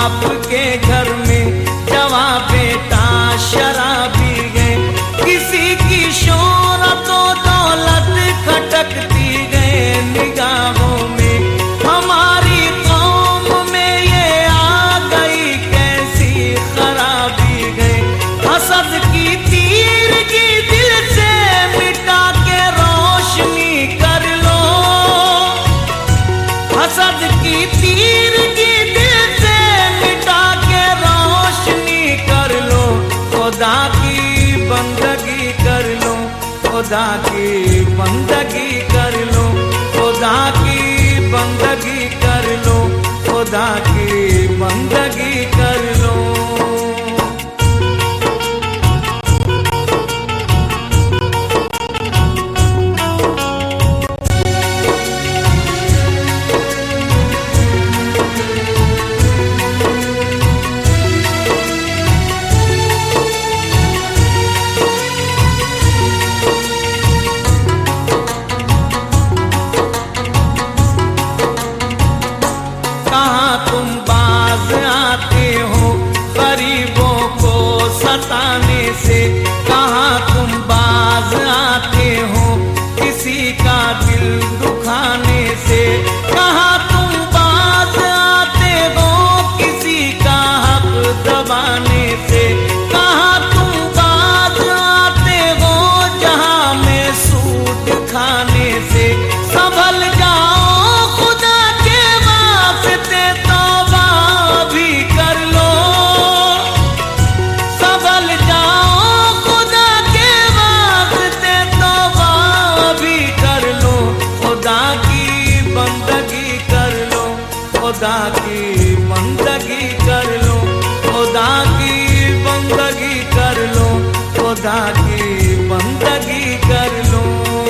बाप के घर में जवा बेटा शराबी है। किसी की शोहरत और दौलत खटकती गए निगाहों में। हमारी कौम में ये आ गई कैसी खराबी है। हसद की तीर की दिल से मिटा के रोशनी कर लो। हसद की तीर की दिल से मिटा के रोशनी कर लो। खुदा की बंदगी कर लो, खुदा की बंदगी कर लो, खुदा की बंदगी कर लो, खुदा की बंदगी कर लो। तुम बाज आते हो गरीबों को सताने से। कहाँ तुम बाज आते हो किसी का दिल दुखाने से। कहाँ तुम बाज आते हो किसी का हक दबाने से। कहाँ तुम बाज आते हो जहाँ में सूद खाने से। संभल जाओ खुदा के वास्ते तौबा भी कर लो। संभल जाओ खुदा के वास्ते तौबा भी कर लो। खुदा की बंदगी कर लो, खुदा की बंदगी कर लो, खुदा की बंदगी कर लो, खुदा की बंदगी कर लो।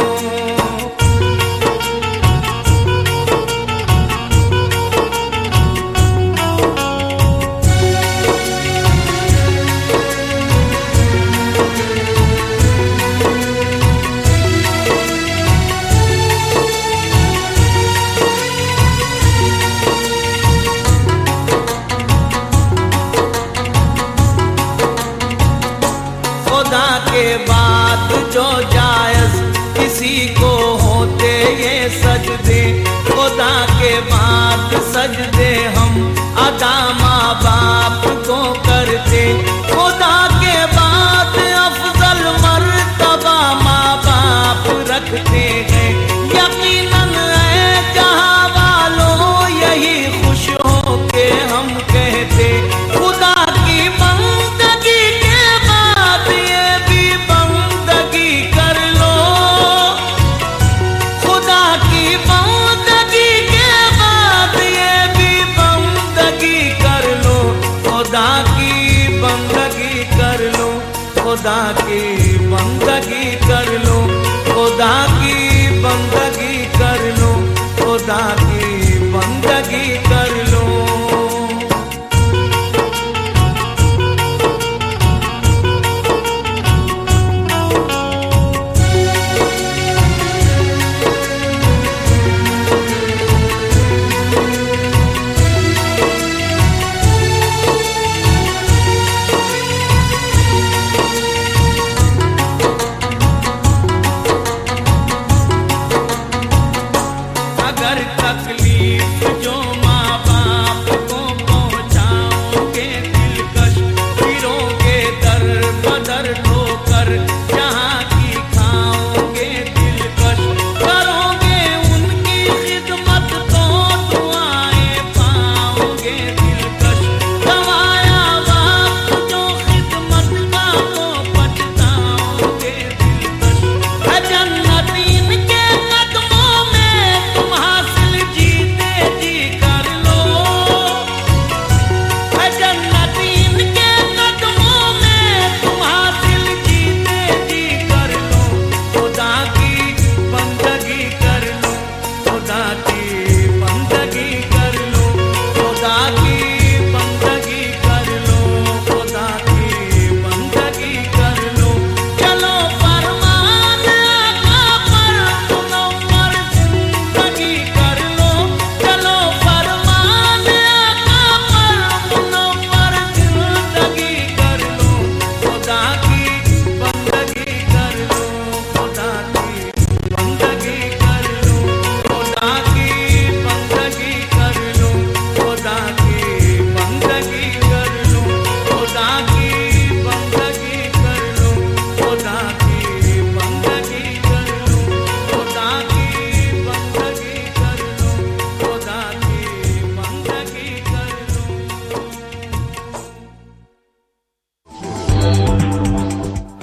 खुदा के बाद जो जायज किसी को होते ये सजदे। खुदा के बाद सजदे हम अदा माँ बाप को करते। खुदा के बाद अफजल मर्तबा माँ बाप रखते हैं। यकीनन है जहाँ वालों यही खुश हो के हम कहते। खुदा की बंदगी के बाद ये भी बंदगी कर लो। खुदा की बंदगी के बाद ये भी बंदगी कर लो। खुदा की बंदगी कर लो, खुदा की बंदगी कर लो, खुदा की बंदगी कर लो, खुदा की बंदगी कर लो।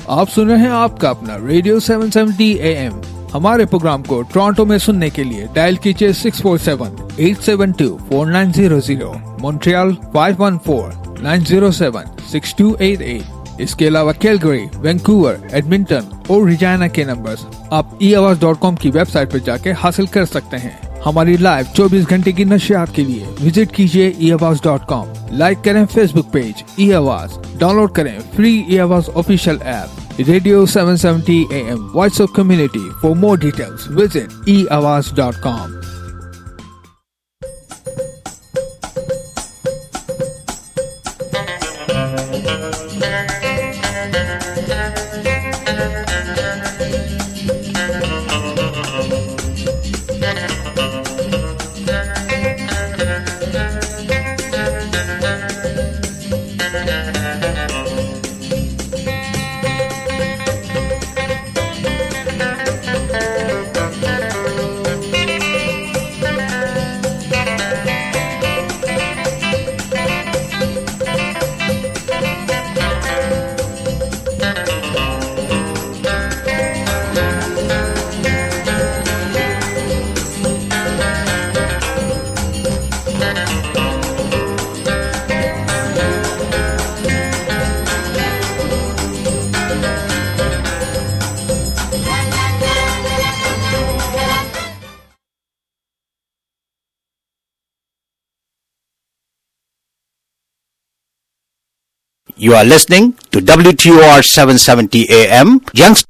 आप सुन रहे हैं आपका अपना रेडियो 770 AM। हमारे प्रोग्राम को टोरंटो में सुनने के लिए डायल कीजिए 647-872-4900, मॉन्ट्रियल 514-907-6288। इसके अलावा कैलगरी, वैंकूवर, एडमिंटन और रिजाइना के नंबर्स आप eAwaaz.com की वेबसाइट पर जाके हासिल कर सकते हैं। हमारी लाइव 24 घंटे की नशियात के लिए विजिट कीजिए eAwaaz.com। लाइक करें फेसबुक पेज eAwaaz, डाउनलोड करें free eAwaaz official app radio 770 AM voice of community. For more details visit eAwaaz.com। You are listening to WTOR 770 AM, Youngstown.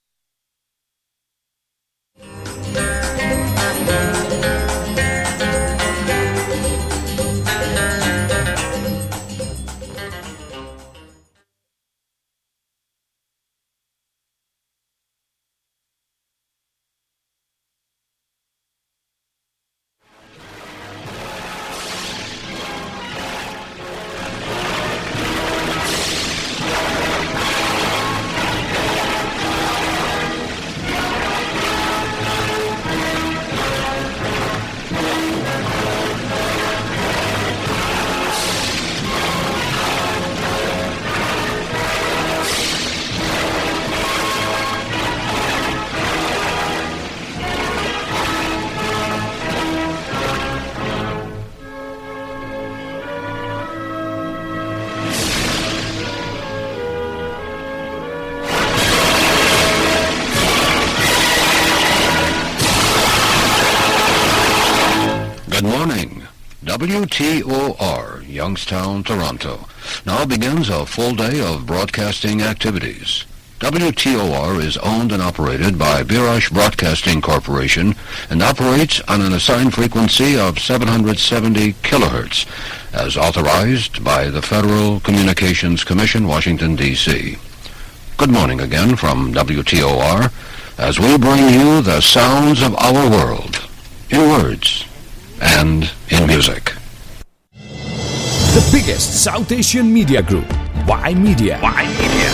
WTOR, Youngstown, Toronto, now begins a full day of broadcasting activities. WTOR is owned and operated by Birash Broadcasting Corporation and operates on an assigned frequency of 770 kilohertz, as authorized by the Federal Communications Commission, Washington, D.C. Good morning again from WTOR, as we bring you the sounds of our world, in words and in music. The biggest South Asian media group, Y Media. Y Media.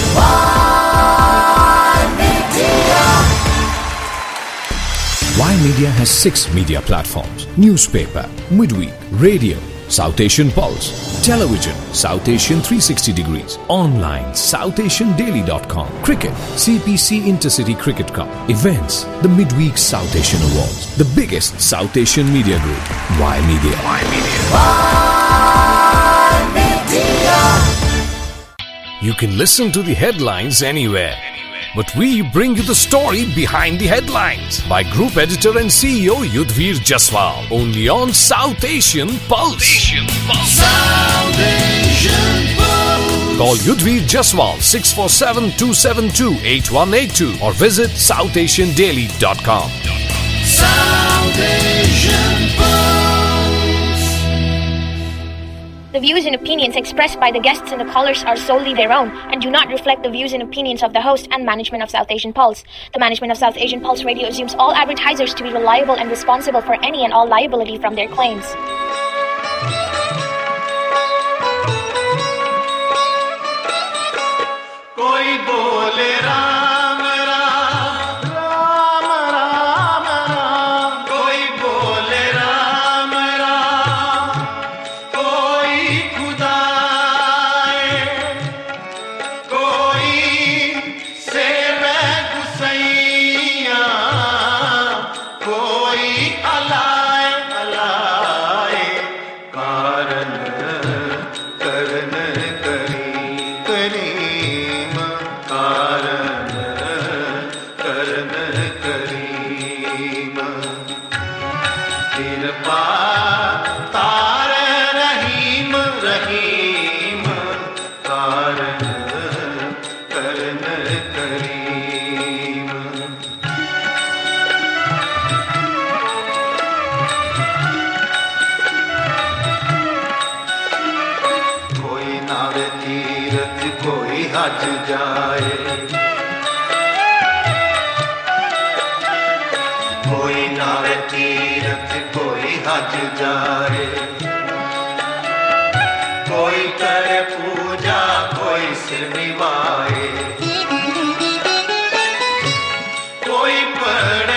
Y Media has 6 media platforms: newspaper, midweek, radio, South Asian Pulse, television, South Asian 360 degrees, online, SouthAsianDaily.com, cricket, CPC Intercity Cricket Cup, events, the Midweek South Asian Awards, the biggest South Asian media group, Y Media. Y Media. You can listen to the headlines anywhere, but we bring you the story behind the headlines by Group Editor and CEO Yudhvir Jaswal, only on South Asian Pulse. South Asian Pulse. Call Yudhvir Jaswal 647-272-8182 or visit SouthAsianDaily.com. South Asian Pulse. The views and opinions expressed by the guests and the callers are solely their own and do not reflect the views and opinions of the host and management of South Asian Pulse. The management of South Asian Pulse Radio assumes all advertisers to be reliable and responsible for any and all liability from their claims. कोई बोले राम राम राम राम राम, कोई बोले राम राम, कोई खुदा कोई नावे तीरथ कोई हज जाए, कोई नावे तीरथ कोई हज जाए, कोई करे पूजा कोई सिर निभाए, कोई पढ़े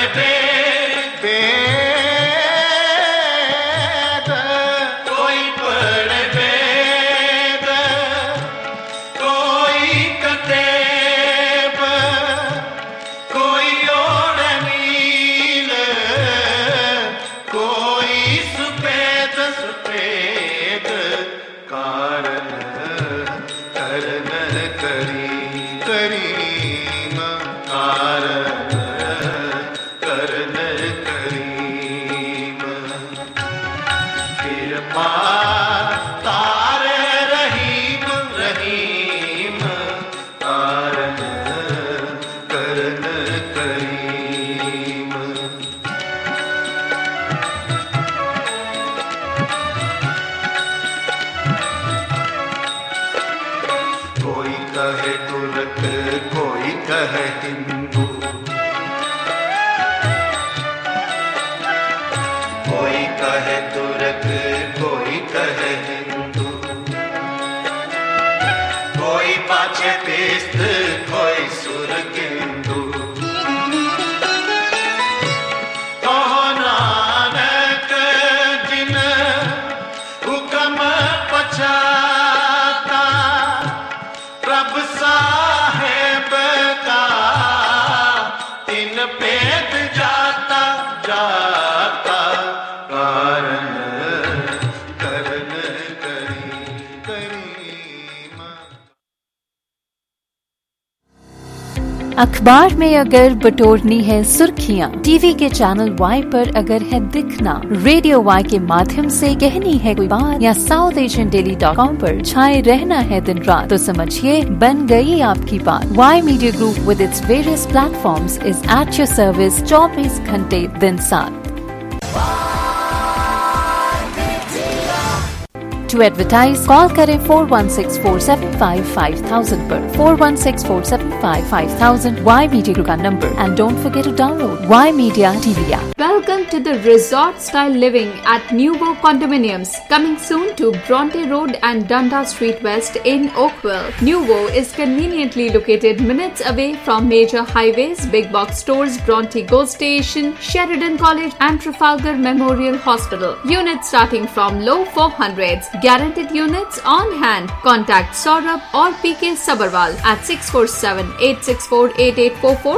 अखबार में अगर बटोरनी है सुर्खियां, टीवी के चैनल वाई पर अगर है दिखना, रेडियो वाई के माध्यम से कहनी है कोई बात, या SouthAsianDaily.com पर छाए रहना है दिन रात, तो समझिए बन गई आपकी बात। Y media group with its various platforms is at your service 24 घंटे दिन साथ। To advertise, call करें 4164755000 पर 4164755000 Y Media Group का number, and don't forget to download Y Media TV app. Welcome to the resort style living at Nuvo Condominiums, coming soon to Bronte Road and Dundas Street West in Oakville. Nuvo is conveniently located minutes away from major highways, big box stores, Bronte GO Station, Sheridan College and Trafalgar Memorial Hospital. Units starting from low 400s. Guaranteed units on hand. Contact Saurabh or PK Sabarwal at 647-864-8844,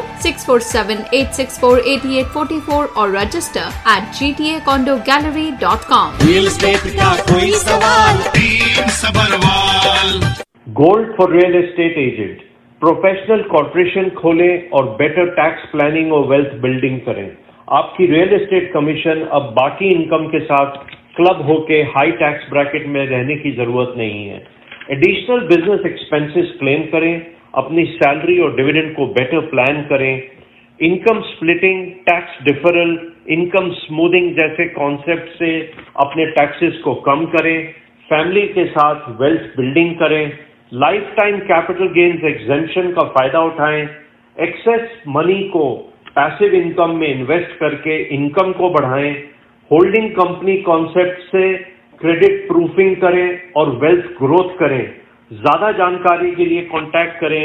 647-864-8844 or register at gtacondogallery.com. Real estate का कोई सवाल, team Sabharwal. Gold for real estate agent, professional corporation खोलें और better tax planning और wealth building करें। आपकी real estate commission अब बाकी इनकम के साथ क्लब होके हाई टैक्स ब्रैकेट में रहने की जरूरत नहीं है। एडिशनल बिजनेस एक्सपेंसेस क्लेम करें, अपनी सैलरी और डिविडेंड को बेटर प्लान करें, income splitting, tax deferral, income smoothing जैसे कॉन्सेप्ट से अपने टैक्सेस को कम करें, फैमिली के साथ वेल्थ बिल्डिंग करें, lifetime capital gains exemption का फायदा उठाएं, एक्सेस मनी को पैसिव इनकम में इन्वेस्ट करके इनकम को बढ़ाएं, होल्डिंग कंपनी कॉन्सेप्ट से क्रेडिट प्रूफिंग करें और वेल्थ ग्रोथ करें। ज्यादा जानकारी के लिए कांटेक्ट करें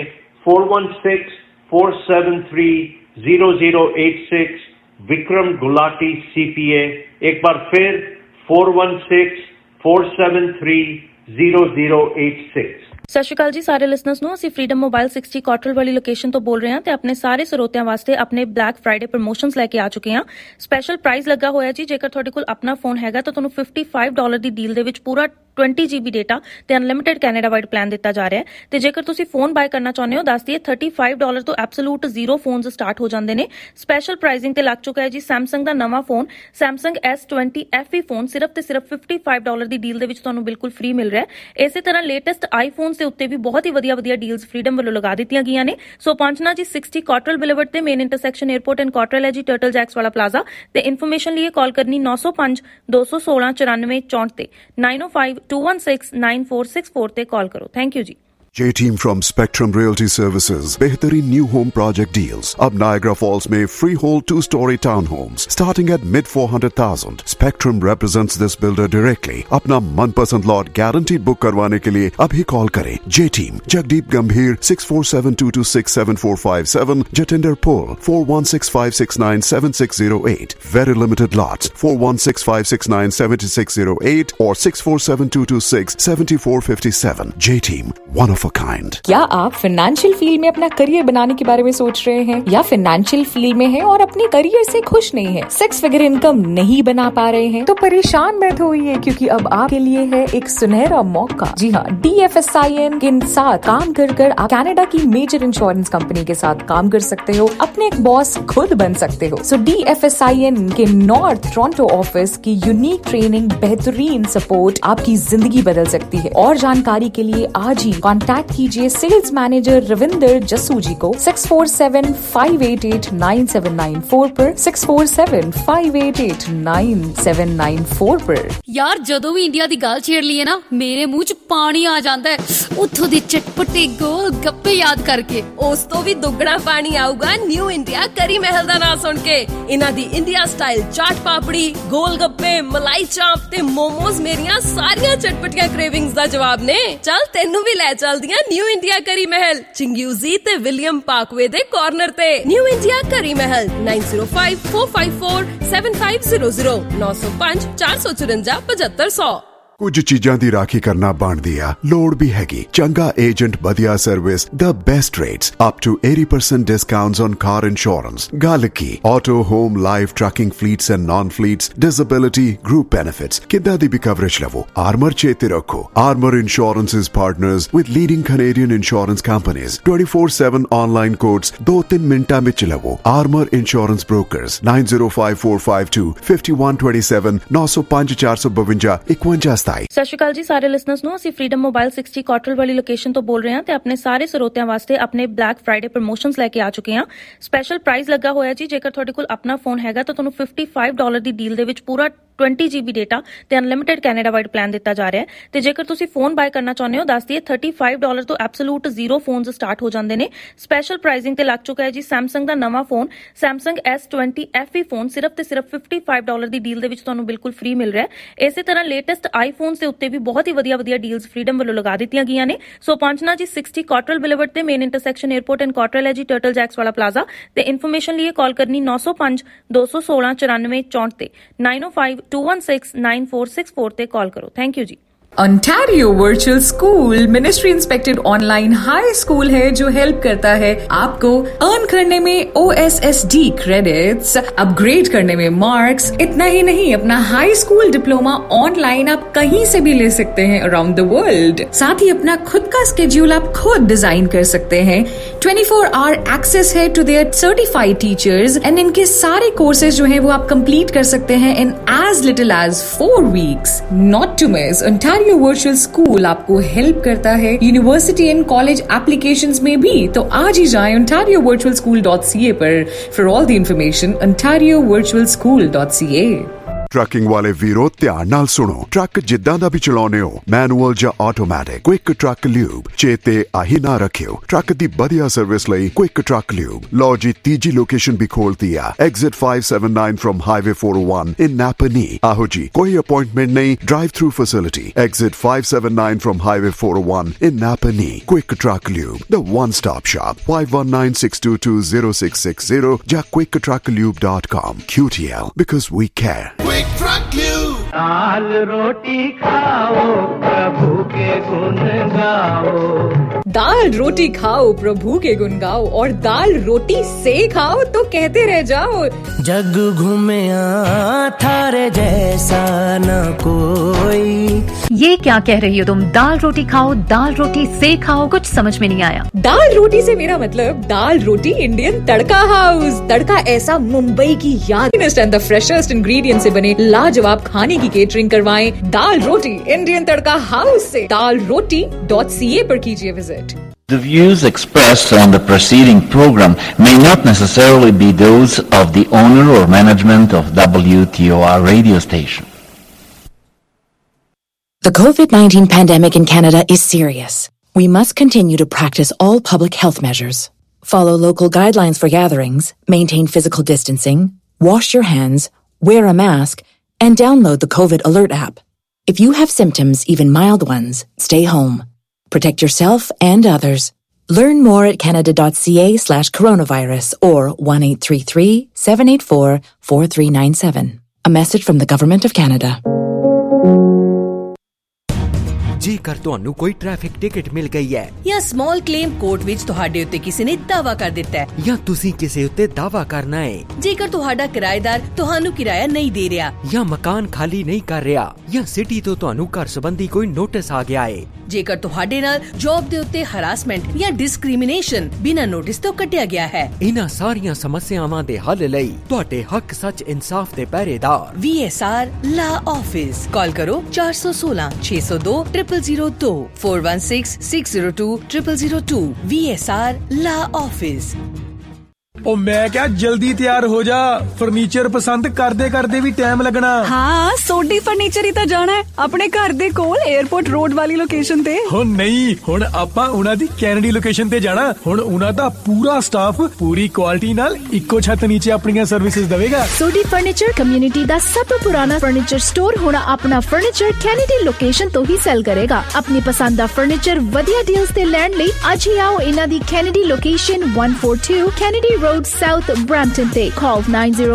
416-473-0086 विक्रम गुलाटी CPA। एक बार फिर 416-473-0086। ਸਤਿ ਸ਼੍ਰੀ ਅਕਾਲ ਜੀ ਸਾਰੇ ਲਿਸਨਰਸ ਨੂੰ। ਅਸੀਂ ਫਰੀडम ਮੋਬਾਈਲ 60 ਕਾਟਰਲ ਵਾਲੀ ਲੋਕੇਸ਼ਨ ਤੋਂ ਬੋਲ ਰਹੇ ਹਾਂ ਤੇ ਆਪਣੇ ਸਾਰੇ ਸਰੋਤਿਆਂ ਵਾਸਤੇ ਆਪਣੇ ਬਲੈਕ ਫਰਾਈਡੇ ਪ੍ਰਮੋਸ਼ਨਸ ਲੈ ਕੇ ਆ ਚੁੱਕੇ ਹਾਂ। ਸਪੈਸ਼ਲ ਪ੍ਰਾਈਸ ਲੱਗਾ ਹੋਇਆ ਜੀ, ਜੇਕਰ ਤੁਹਾਡੇ ਕੋਲ ਆਪਣਾ ਫੋਨ ਹੈਗਾ ਤਾਂ ਤੁਹਾਨੂੰ $55 ਦੀ ਡੀਲ ਦੇ ਵਿੱਚ ਪੂਰਾ 20 GB ਡੇਟਾ ਤੇ ਅਨਲਿਮਿਟਿਡ ਕੈਨੇਡਾ ਵਾਈਡ ਪਲਾਨ ਦਿੱਤਾ ਜਾ ਰਿਹਾ ਹੈ। ਤੇ ਜੇਕਰ ਤੁਸੀਂ ਫੋਨ ਬਾਏ ਕਰਨਾ ਚਾਹੁੰਦੇ ਹੋ ਦੱਸ ਦਈਏ $35 ਤੋਂ ਐਬਸੋਲੂਟ 0 ਫੋਨਸ ਸਟਾਰਟ ਹੋ ਜਾਂਦੇ ਨੇ। ਸਪੈਸ਼ਲ ਪ੍ਰਾਈਸਿੰਗ ਤੇ ਲੱਗ ਚੁੱਕਾ ਹੈ ਜੀ ਸੈਮਸੰਗ ਦਾ ਨਵਾਂ phone Samsung S20 FE phone ਸਿਰਫ ਤੇ ਸਿਰਫ $55 ਦੀ ਡੀਲ ਦੇ ਵਿੱਚ ਤੁਹਾਨੂੰ ਬਿਲਕੁਲ ਫ੍ਰੀ ਮਿਲ ਰਿਹਾ ਹੈ। ਇਸੇ ਤਰ੍ਹਾਂ ਲੇਟੈਸਟ ਆਈਫੋਨਸ ਦੇ ਉੱਤੇ ਵੀ ਬਹੁਤ ਹੀ ਵਧੀਆ ਡੀਲਸ ਫਰੀडम ਵੱਲੋਂ ਲਗਾ ਦਿੱਤੀਆਂ ਗਈਆਂ ਨੇ। ਸੋ ਪਹੁੰਚਣਾ ਜੀ 60 ਕਾਟਰਲ ਬਿਲਵਰਡ ਤੇ ਮੇਨ ਇੰਟਰਸੈਕਸ਼ਨ 에ਅਰਪੋਰਟ ਐਂਡ ਕਾਟਰਲ ਹੈ ਜੀ ਟਰਟਲ ਜੈਕਸ ਵਾਲਾ ਪਲਾਜ਼ਾ। ਤੇ ਇਨਫੋਰਮੇਸ਼ਨ ਲਈ ਕਾਲ ਕਰਨੀ 905 216 94 64 ਤੇ 905 9152169464 ਤੇ ਕਾਲ ਕਰੋ। ਥੈਂਕ ਯੂ ਜੀ। J-Team from Spectrum Realty Services. बेहतरीन new home project deals. अब Niagara Falls में freehold 2-story townhomes starting at mid 400,000. Spectrum represents this builder directly. अपना मनपसंद lot guaranteed book करवाने के लिए अभी कॉल करें। J-Team, Jagdeep Gambhir 6472267457, Jatinder Pol 4165697608. Very limited lots 4165697608 or 6472267457. J-Team, one of a kind. क्या आप फाइनेंशियल फील्ड में अपना करियर बनाने के बारे में सोच रहे हैं या फाइनेंशियल फील्ड में हैं और अपने करियर से खुश नहीं हैं, 6 फिगर इनकम नहीं बना पा रहे हैं, तो परेशान मत होइए क्योंकि अब आपके लिए है एक सुनहरा मौका। जी हाँ, DFSIN के साथ काम कर आप कनाडा की मेजर इंश्योरेंस कंपनी के साथ काम कर सकते हो, अपने एक बॉस खुद बन सकते हो। सो DFSIN के नॉर्थ टोरंटो ऑफिस की यूनिक ट्रेनिंग, बेहतरीन सपोर्ट आपकी जिंदगी बदल सकती है। और जानकारी के लिए आज ही कॉन्टैक्ट कीजिए सेल्स मैनेजर रविंदर जस्सू जी को 6475889794 पर 6475889794 पर। यार जदों भी इंडिया दी गल छेड़ ली है ना, मेरे मुंह च पानी आ जाता है उथों दी चटपटे गोल गप्पे याद करके। उस तो भी दुगना पानी आऊगा न्यू इंडिया करी महल दा नाम सुन के। इन्हां दी इंडिया स्टाइल चाट पापड़ी, गोल गप्पे, मलाई चाप ते मोमोज मेरियां सारियां चटपटियां क्रेविंग्स दा जवाब ने। चल तेनू भी ले चलदियां new India curry Mahal, Chinguacousy ते विलियम पार्कवे दे कॉर्नर ते। New India curry Mahal 9054547500 905 454 7500। कुछ चीजां दी राखी करना बंद दिया, लोड़ भी हैगी। चंगा एजेंट, बढ़िया service, the best rates, up to 80% discounts on car insurance। गल की auto, home, life, trucking fleets and non fleets, disability, group benefits, किदा दी भी कवरेज लवो। आर्मर चेते रखो, Armour insurance is partners with leading Canadian insurance companies. 24/7 online quotes 2-3 मिनटा में चलवो। Armour insurance brokers 9054525127 905 452 51। ਸਤਿ ਸ਼੍ਰੀ ਅਕਾਲ ਜੀ ਸਾਰੇ ਲਿਸਨਰਸ ਨੂੰ। ਅਸੀਂ ਫਰੀडम ਮੋਬਾਈਲ 60 ਕਾਟਰਲ ਵਾਲੀ ਲੋਕੇਸ਼ਨ ਤੋਂ ਬੋਲ ਰਹੇ ਹਾਂ ਤੇ ਆਪਣੇ ਸਾਰੇ ਸਰੋਤਿਆਂ ਵਾਸਤੇ ਆਪਣੇ ਬਲੈਕ ਫਰਾਈਡੇ ਪ੍ਰਮੋਸ਼ਨਸ ਲੈ ਕੇ ਆ ਚੁੱਕੇ ਹਾਂ। ਸਪੈਸ਼ਲ ਪ੍ਰਾਈਸ ਲੱਗਾ ਹੋਇਆ ਜੀ, ਜੇਕਰ ਤੁਹਾਡੇ ਕੋਲ ਆਪਣਾ ਫੋਨ ਹੈਗਾ ਤਾਂ ਤੁਹਾਨੂੰ $55 ਦੀ ਡੀਲ ਦੇ ਵਿੱਚ ਪੂਰਾ 20 GB ਡੇਟਾ ਤੇ ਅਨਲਿਮਿਟਿਡ ਕੈਨੇਡਾ ਵਾਈਡ ਪਲਾਨ ਦਿੱਤਾ ਜਾ ਰਿਹਾ ਹੈ। ਤੇ ਜੇਕਰ ਤੁਸੀਂ ਫੋਨ ਬਾਏ ਕਰਨਾ ਚਾਹੁੰਦੇ ਹੋ, ਦੱਸ ਦਈਏ $35 ਤੋਂ ਐਬਸੋਲੂਟ 0 ਫੋਨਸ ਸਟਾਰਟ ਹੋ ਜਾਂਦੇ ਨੇ। ਸਪੈਸ਼ਲ ਪ੍ਰਾਈਸਿੰਗ ਤੇ ਲੱਗ ਚੁੱਕਾ ਹੈ ਜੀ ਸੈਮਸੰਗ ਦਾ ਨਵਾਂ phone Samsung S20 FE phone ਸਿਰਫ ਤੇ ਸਿਰਫ $55 ਦੀ ਡੀਲ ਦੇ ਵਿੱਚ ਤੁਹਾਨੂੰ ਬਿਲਕੁਲ ਫ੍ਰੀ ਮਿਲ ਰਿਹਾ ਹੈ। ਇਸੇ ਤਰ੍ਹਾਂ ਲੇਟੈਸਟ ਆਈਫੋਨਸ ਦੇ ਉੱਤੇ ਵੀ ਬਹੁਤ ਹੀ ਵਧੀਆ ਡੀਲਸ ਫਰੀडम ਵੱਲੋਂ ਲਗਾ ਦਿੱਤੀਆਂ ਗਈਆਂ ਨੇ। ਸੋ ਪਹੁੰਚਣਾ ਜੀ 60 ਕਾਟਰਲ ਬਿਲਵਰਡ ਤੇ ਮੇਨ ਇੰਟਰਸੈਕਸ਼ਨ 에ਅਰਪੋਰਟ ਐਂਡ ਕਾਟਰਲ ਹੈ ਜੀ, ਟਰਟਲ ਜੈਕਸ ਵਾਲਾ ਪਲਾਜ਼ਾ। ਤੇ ਇਨਫੋਰਮੇਸ਼ਨ ਲਈ ਕਾਲ ਕਰਨੀ 905 216 94 64 ਤੇ 9052169464 ਤੇ ਕਾਲ ਕਰੋ। ਥੈਂਕ ਯੂ ਜੀ। Ontario Virtual School ministry inspected online high school है जो हेल्प करता है आपको अर्न करने में OSSD क्रेडिट्स, अपग्रेड करने में मार्क्स। इतना ही नहीं, अपना हाई स्कूल डिप्लोमा ऑनलाइन आप कहीं से भी ले सकते हैं अराउंड द वर्ल्ड। साथ ही अपना खुद का स्केड्यूल आप खुद डिजाइन कर सकते हैं। 24 आवर एक्सेस है to their certified teachers and इनके सारे कोर्सेज जो है वो आप कंप्लीट कर सकते हैं in as little as 4 weeks. Not to miss, Ontario virtual school आपको हेल्प करता है यूनिवर्सिटी एंड कॉलेज एप्लीकेशंस में भी। तो आज ही जाएं ontariovirtualschool.ca पर for all the information ontariovirtualschool.ca। Trucking वाले वीरो ध्यान नाल सुनो, ट्रक जिद्दां दा भी चलाउने हो, मैनुअल या ऑटोमैटिक, क्विक ट्रक ल्यूब चेते आही ना रखियो। ट्रक दी बढ़िया सर्विस लई क्विक ट्रक ल्यूब। लो जी तीजी लोकेशन भी खोल दिया, exit 579 from highway 401 in Napanee. आहो जी, कोई अपॉइंटमेंट नहीं, drive through facility, exit 579 from highway 401 in Napanee. Quick truck lube, the one stop shop, 5196220660 या quicktrucklube.com। QTL, because we care। दाल रोटी खाओ प्रभु के गुण गाओ। दाल रोटी खाओ प्रभु के गुण गाओ और दाल रोटी से खाओ तो कहते रह जाओ। जग घूमया थारे जैसा न कोई। ये क्या कह रही हो तुम? दाल रोटी खाओ, दाल रोटी से खाओ, कुछ समझ में नहीं आया। दाल रोटी से मेरा मतलब दाल रोटी इंडियन तड़का हाउस। तड़का ऐसा मुंबई की याद एंड द फ्रेशेस्ट इंग्रेडिएंट से बने लाजवाब खाने की केटरिंग करवाएं दाल रोटी इंडियन तड़का हाउस से। dalroti.ca पर कीजिए visit. The views expressed on the preceding program may not necessarily be those of the owner or management of WTOR radio station. The COVID-19 pandemic in Canada is serious. We must continue to practice all public health measures. Follow local guidelines for gatherings, maintain physical distancing, wash your hands, wear a mask, and download the COVID Alert app. If you have symptoms, even mild ones, stay home. Protect yourself and others. Learn more at canada.ca/coronavirus or 1-833-784-4397. A message from the Government of Canada. ਜੇਕਰ ਤੁਹਾਨੂੰ ਕੋਈ traffic ticket ਮਿਲ ਗਈ ਹੈ ਜਾਂ small claim court ਵਿੱਚ ਤੁਹਾਡੇ ਉੱਤੇ ਕਿਸੇ ਨੇ ਦਾਅਵਾ ਕਰ ਦਿੱਤਾ ਹੈ ਜਾਂ ਤੁਸੀਂ ਕਿਸੇ ਉੱਤੇ ਦਾਅਵਾ ਕਰਨਾ ਹੈ ਜੇਕਰ ਤੁਹਾਡਾ ਕਿਰਾਏਦਾਰ ਤੁਹਾਨੂੰ ਕਿਰਾਇਆ ਨਹੀਂ ਦੇ ਰਿਹਾ ਜਾਂ ਮਕਾਨ ਖਾਲੀ ਨਹੀਂ ਕਰ ਰਿਹਾ ਜਾਂ ਸਿਟੀ ਤੋਂ ਤੁਹਾਨੂੰ ਘਰ ਸੰਬੰਧੀ ਕੋਈ ਨੋਟਿਸ ਆ ਗਿਆ ਹੈ ਜੇਕਰ ਤੁਹਾਡੇ ਨਾਲ ਜੌਬ ਦੇ ਉੱਤੇ ਹਰਾਸਮੈਂਟ ਜਾਂ ਡਿਸਕ੍ਰਿਮੀਨੇਸ਼ਨ ਬਿਨਾਂ ਨੋਟਿਸ ਤੋਂ ਕੱਟਿਆ ਗਿਆ ਹੈ ਇਹਨਾਂ ਸਾਰੀਆਂ ਸਮੱਸਿਆਵਾਂ ਦੇ ਹੱਲ ਲਈ ਤੁਹਾਡੇ ਹੱਕ ਸੱਚ ਇਨਸਾਫ ਦੇ ਪਹਿਰੇਦਾਰ VSR ਲਾ ਆਫਿਸ ਕਾਲ ਕਰੋ 416 602 0002 416 602 0002 VSR ਲਾ ਆਫਿਸ। ਉਹ ਮੈਂ ਕਿਹਾ ਜਲਦੀ ਤਿਆਰ ਹੋ ਜਾ ਫਰਨੀਚਰ ਪਸੰਦ ਕਰਦੇ ਵੀ ਟਾਈਮ ਲੱਗਣਾ। ਹਾਂ ਸੋਡੀ ਫਰਨੀਚਰ ਹੀ ਤਾਂ ਜਾਣਾ ਹੈ ਆਪਣੇ ਘਰ ਦੇ ਕੋਲ 에ਅਰਪੋਰਟ ਰੋਡ ਵਾਲੀ ਲੋਕੇਸ਼ਨ ਤੇ। ਹੋ ਨਹੀਂ ਹੁਣ ਆਪਾਂ ਉਹਨਾਂ ਦੀ ਕੈਨੇਡੀ ਲੋਕੇਸ਼ਨ ਤੇ ਜਾਣਾ। ਹੁਣ ਉਹਨਾਂ ਦਾ ਪੂਰਾ ਸਟਾਫ ਪੂਰੀ ਕੁਆਲਿਟੀ ਨਾਲ ਇੱਕੋ ਛੱਤ ਨੀਚੇ ਆਪਣੀਆਂ ਸਰਵਿਸਿਜ਼ ਦੇਵੇਗਾ। ਸੋਡੀ ਫਰਨੀਚਰ ਕਮਿਊਨਿਟੀ ਦਾ ਸਭ ਤੋਂ ਪੁਰਾਣਾ ਫਰਨੀਚਰ ਸਟੋਰ ਹੁਣ ਆਪਣਾ ਫਰਨੀਚਰ ਕੈਨੇਡੀ ਲੋਕੇਸ਼ਨ ਤੋਂ ਹੀ ਸੈਲ ਕਰੇਗਾ। ਆਪਣੀ ਪਸੰਦ ਦਾ ਫਰਨੀਚਰ ਵਧੀਆ ਡੀਲਸ ਤੇ ਲੈਣ ਲਈ ਅੱਜ ਹੀ ਆਓ ਇਹਨਾਂ ਦੀ Kennedy location 142 Kennedy Road South Brampton ਤੇ call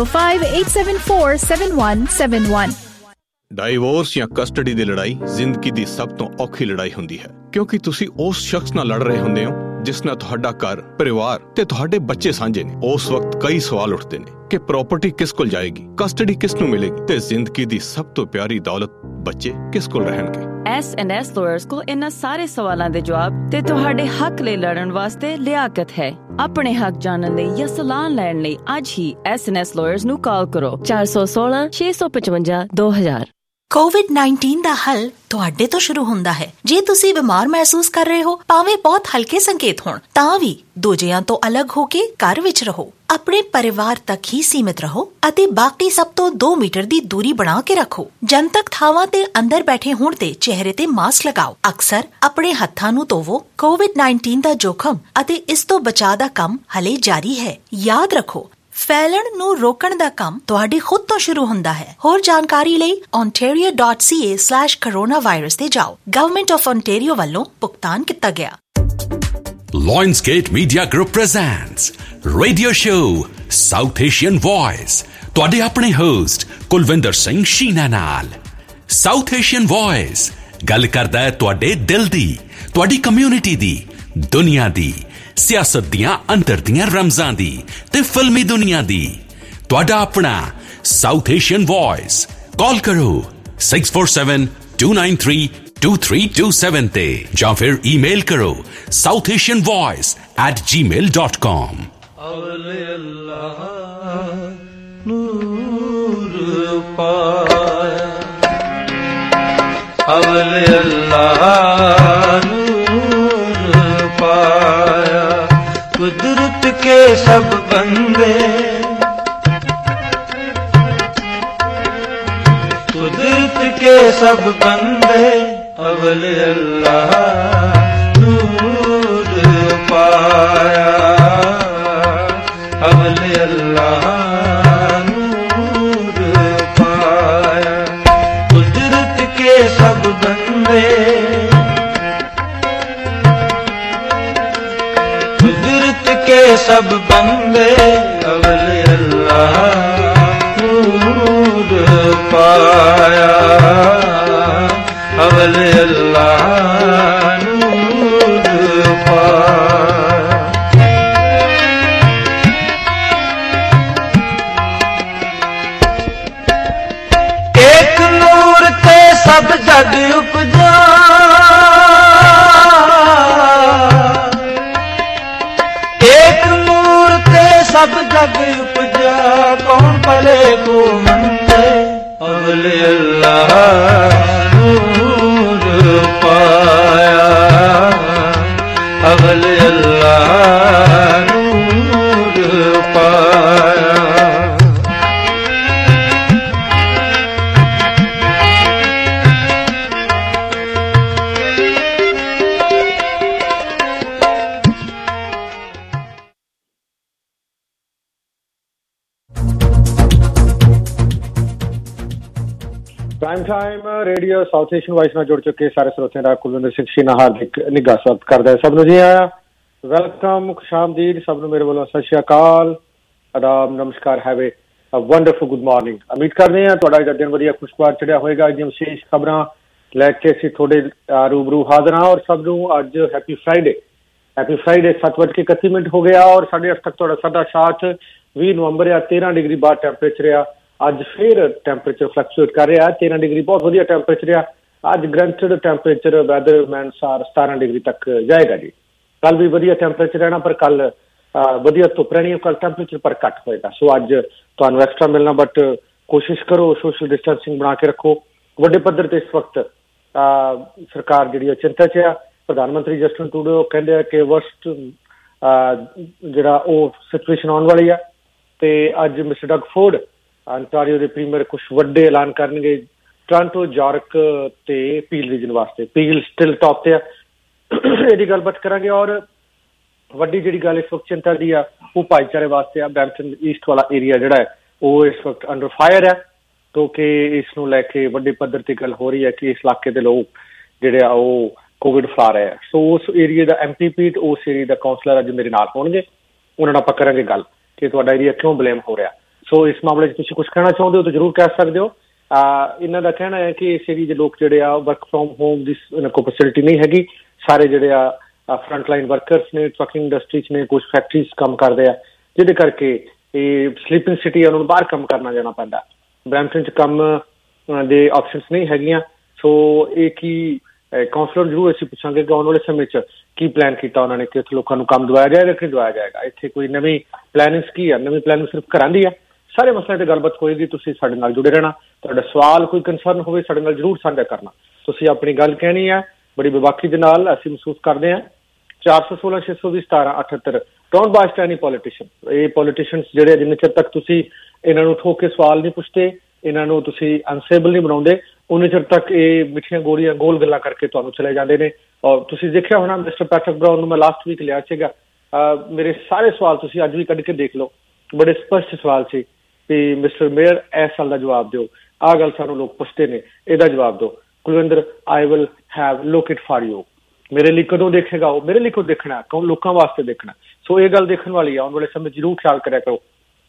9058747171। ਡਾਈਵੋਰਸ ਜਾਂ ਕਸਟਡੀ ਦੀ ਲੜਾਈ ਜ਼ਿੰਦਗੀ ਦੀ ਸਭ ਤੋਂ ਔਖੀ ਲੜਾਈ ਹੁੰਦੀ ਹੈ ਕਿਉਂਕਿ ਤੁਸੀਂ ਉਸ ਸ਼ਖਸ ਨਾਲ ਲੜ ਰਹੇ ਹੁੰਦੇ ਹੋ ਜਿਸ ਨਾਲ ਤੁਹਾਡਾ ਘਰ ਪਰਿਵਾਰ ਤੇ ਤੁਹਾਡੇ ਬੱਚੇ ਸਾਂਝੇ ਨੇ। ਉਸ ਵਕਤ ਕਈ ਸਵਾਲ ਉੱਠਦੇ ਨੇ ਕਿ ਪ੍ਰਾਪਰਟੀ ਕਿਸ ਕੋਲ ਜਾਏਗੀ, ਕਸਟਡੀ ਕਿਸ ਨੂੰ ਮਿਲੇਗੀ ਤੇ ਜ਼ਿੰਦਗੀ ਦੀ ਸਭ ਤੋਂ ਪਿਆਰੀ ਦੌਲਤ ਬੱਚੇ ਕਿਸ ਕੋਲ ਰਹਿਣਗੇ। S&S ਲਾਇਰਸ ਕੋਲ ਇਹਨਾਂ ਸਾਰੇ ਸਵਾਲਾਂ ਦੇ ਜਵਾਬ ਤੇ ਤੁਹਾਡੇ ਹੱਕ ਲਈ ਲੜਨ ਵਾਸਤੇ ਲਿਆਕਤ ਹੈ। ਆਪਣੇ ਹੱਕ ਜਾਣਨ ਲਈ ਜਾਂ ਸਲਾਹ ਲੈਣ ਲਈ ਅੱਜ ਹੀ S&S ਲਾਇਰਸ ਨੂੰ ਕਾਲ ਕਰੋ 416 655 2000। COVID-19 ਦਾ ਹੱਲ ਤੁਹਾਡੇ ਤੋਂ ਸ਼ੁਰੂ ਹੁੰਦਾ ਹੈ। ਜੇ ਤੁਸੀਂ ਬਿਮਾਰ ਮਹਿਸੂਸ ਕਰ ਰਹੇ ਹੋ, ਭਾਵੇਂ ਬਹੁਤ ਹਲਕੇ ਸੰਕੇਤ ਹੋਣ, ਤਾਂ ਵੀ ਦੂਜਿਆਂ ਤੋਂ ਅਲੱਗ ਹੋ ਕੇ ਘਰ ਵਿੱਚ ਰਹੋ। ਆਪਣੇ ਪਰਿਵਾਰ ਤੱਕ ਹੀ ਸੀਮਿਤ ਰਹੋ ਅਤੇ ਬਾਕੀ ਸਭ ਤੋਂ 2 ਮੀਟਰ ਦੀ ਦੂਰੀ ਬਣਾ ਕੇ ਰੱਖੋ। ਜਨਤਕ ਥਾਵਾਂ ਤੇ ਅੰਦਰ ਬੈਠੇ ਹੋਣ ਤੇ ਚਿਹਰੇ ਤੇ ਮਾਸਕ ਲਗਾਓ। ਅਕਸਰ ਆਪਣੇ ਹੱਥਾਂ ਨੂੰ ਧੋਵੋ। COVID-19 ਦਾ ਜੋਖਮ ਅਤੇ ਇਸ ਤੋਂ ਬਚਾਅ ਦਾ ਕੰਮ ਹਲੇ ਜਾਰੀ ਹੈ। ਯਾਦ ਰੱਖੋ, ਫੈਲਣ ਨੂੰ ਰੋਕਣ ਦਾ ਕੰਮ ਤੁਹਾਡੇ ਖੁਦ ਤੋਂ ਸ਼ੁਰੂ ਹੁੰਦਾ ਹੈ। ਹੋਰ ਜਾਣਕਾਰੀ ਲਈ ontario.ca/coronavirus ਤੇ ਜਾਓ। ਗਵਰਨਮੈਂਟ ਆਫ ontario ਵੱਲੋਂ ਭੁਗਤਾਨ ਕੀਤਾ ਗਿਆ। Lionsgate Media Group presents Radio Show South Asian Voice। ਤੁਹਾਡੇ ਆਪਣੇ ਹੋਸਟ ਕੁਲਵਿੰਦਰ ਸਿੰਘ ਸ਼ੀਨਾ ਨਾਲ। South Asian Voice ਗੱਲ ਕਰਦਾ ਹੈ ਤੁਹਾਡੇ ਦਿਲ ਦੀ, ਤੁਹਾਡੀ ਕਮਿਊਨਿਟੀ ਦੀ, ਦੁਨੀਆ ਦੀ, ਸਿਆਸਤ ਦੀਆਂ ਅੰਦਰ ਦੀਆਂ ਰਮਜ਼ਾਂ ਦੀ ਤੇ ਫਿਲਮੀ ਦੁਨੀਆ ਦੀ। ਤੁਹਾਡਾ ਆਪਣਾ ਸਾਊਥ ਏਸ਼ੀਅਨ ਵੌਇਸ। ਕਾਲ ਕਰੋ 647-293-2327 ਤੇ ਜਾਂ ਫਿਰ ਈਮੇਲ ਕਰੋ southasianvoice@gmail.com। ਅਵਲੇ ਅੱਲਾਹ ਨੂਰ ਪਾਇਆ, ਅਵਲੇ ਅੱਲਾਹ कुदरत के सब बंदे, कुदरत के सब बंदे अवले अल्लाह नूर पाया, अवले अल्लाह नूर पाया। कुदरत के सब बंदे, के सब बंदे अवले अल्लाह नूर पाया, अवले अल्लाह नूर पाया। एक नूर ते सब जग उपजा, सब जग उपजा कौन भले को मंदे अवले अल्लाह prime time radio South Asian voice ਨਾਲ ਜੁੜ ਚੁੱਕੇ ਸਾਰੇ ਸਰੋਤਿਆਂ ਦਾ ਕੁਲਵਿੰਦਰ ਸਿੰਘ ਸ਼ੀਨਾ ਹਾਰਦਿਕ ਨਿੱਘਾ ਸਵਾਗਤ ਕਰਦਾ ਹੈ। ਸਭ ਨੂੰ ਜੀ ਆਇਆ, ਵੈਲਕਮ, ਖੁਸ਼ਾਮਦੀਦ, ਸਭ ਨੂੰ ਮੇਰੇ ਵੱਲੋਂ ਸਤਿ ਸ਼੍ਰੀ ਅਕਾਲ, ਆਦਾਬ, ਨਮਸਕਾਰ, have a wonderful good morning. ਉਮੀਦ ਕਰਦੇ ਹਾਂ ਤੁਹਾਡਾ ਅੱਜ ਦਿਨ ਵਧੀਆ ਖੁਸ਼ਗਵਾਰ ਚੜਿਆ ਹੋਏਗਾ। ਅੱਜ ਦੀਆਂ ਵਿਸ਼ੇਸ਼ ਖਬਰਾਂ ਲੈ ਕੇ ਅਸੀਂ ਤੁਹਾਡੇ ਰੂਬਰੂ ਹਾਜ਼ਰ ਹਾਂ ਔਰ ਸਭ ਨੂੰ ਅੱਜ ਹੈਪੀ ਫਰਾਈਡੇ। Happy Friday. 7:31 हो गया और 8:30 तक थोड़ा सादा साथ 20 नवंबर आ 13 डिग्री बाहर टैंपरेचर आ। अज फिर टैंपरेचर फ्लक्चुएट कर रहा है। 13 डिग्री बहुत वधिया टैंपरेचर आ। अज ग्रंटेड टैंपरेचर वैदरमैन 17 डिग्री तक जाएगा जी। कल भी वधिया टैंपरेचर रहना पर कल वधिया धुप रहनी है, कल टैंपरेचर पर घट होएगा। सो अज तुहानू एक्स्ट्रा मिलना बट कोशिश करो सोशल डिस्टेंसिंग बना के रखो। वड्डे पद्धर ते इस वक्त सरकार जिहड़ी चिंता च आ। प्रधानमंत्री जस्टिन ट्रूडो कहते हैं कि वर्स्ट जिहड़ा सिचुएशन आने वाली है। तो अज मिस्टर डग फोर्ड अंटारियो के प्रीमियर कुछ वड्डे ऐलान करनगे टोरंटो, यॉर्क ते पील रीजन वास्ते। पील स्टिल टॉप ते इहदी गलबात करांगे और वड्डी जिहड़ी गल इस वक्त चिंता दी आ वो भाईचारे वास्ते आ। ब्रैम्पटन ईस्ट वाला एरिया जिहड़ा है वो इस वक्त अंडर फायर है क्योंकि इसनूं लैके वड्डे पद्धर ते गल हो रही है कि इस इलाके के लोग जिहड़े आ वो कोविड फैला रहे हैं। सो उस एरिए का MPP ते उस एरिए का काउंसलर अज मेरे नाल होणगे, उन्हां नाल आपां करांगे गल कि तुहाडा एरिया क्यों ब्लेम हो रहा। सो इस मामले तुसीं कुछ कहना चाहुंदे हो तो जरूर कह सकदे हो। इन्हां दा कहना है कि इस एरिए दे लोग जिहड़े आ वर्क फ्रॉम होम दी इन्हां कोल फैसिलिटी नहीं हैगी। सारे जिहड़े आ फ्रंट लाइन वर्कर्स ने, ट्रकिंग इंडस्ट्री च ने, कुछ फैक्ट्रीज काम करदे आ जिहदे करके स्लीपिंग सिटी उन्हां नूं बाहर काम करना जाना पैंदा। ब्रैम्पटन च काम दे ऑप्शनस नहीं हैगियां। सो एक ही काउंसलर जरूर असीं पुछांगे कि आने वाले समय च की प्लान किया उन्होंने कि इत्थे लोकां नूं काम दवाया जाएगा कि दवाया जाएगा। इत्थे कोई नवीं प्लानिंग्स की है? नवीं प्लानिंग सिर्फ घरां दी है। सारे मसले ते गलबात होएगी। तुसीं साडे नाल जुड़े रहना। तुहाडा सवाल कोई कंसर्न होवे साडे नाल जरूर साझा करना। तुसीं अपनी गल कहनी है बड़ी बेबाकी दे नाल असीं महसूस करदे हां। 416 620 17 78 डोंट बास्ट एनी पॉलिटिशियन। ये पॉलिटिशियंस जिहड़े जिन्ने चिर तक तुसीं इन्हां नूं ठोक के सवाल नहीं पुछदे, इन्हां नूं तुसीं अनसेबल नहीं बनाउंदे, उन्ने चिर तक ये मिठियां गोलियां गोल गल्लां करके तुहानूं चले जांदे ने। और तुसीं देखिया होना मिस्टर पैट्रिक ब्राउन नूं मैं लास्ट वीक लिया सीगा। मेरे सारे सवाल तुसीं अज भी कढ के देख लो, बड़े स्पष्ट सवाल सी कि मिस्टर मेयर इस साल का जवाब दो। आ गल सानूं लोग पुछदे ने, इहदा जवाब दो। Kulwinder I will have look it for you. मेरे लिए कदों देखेगा वो? मेरे लिए क्यों देखना, कौन लोगों वास्ते देखना। सो ये गल देखने वाली है। आने वाले समय जरूर ख्याल करा करो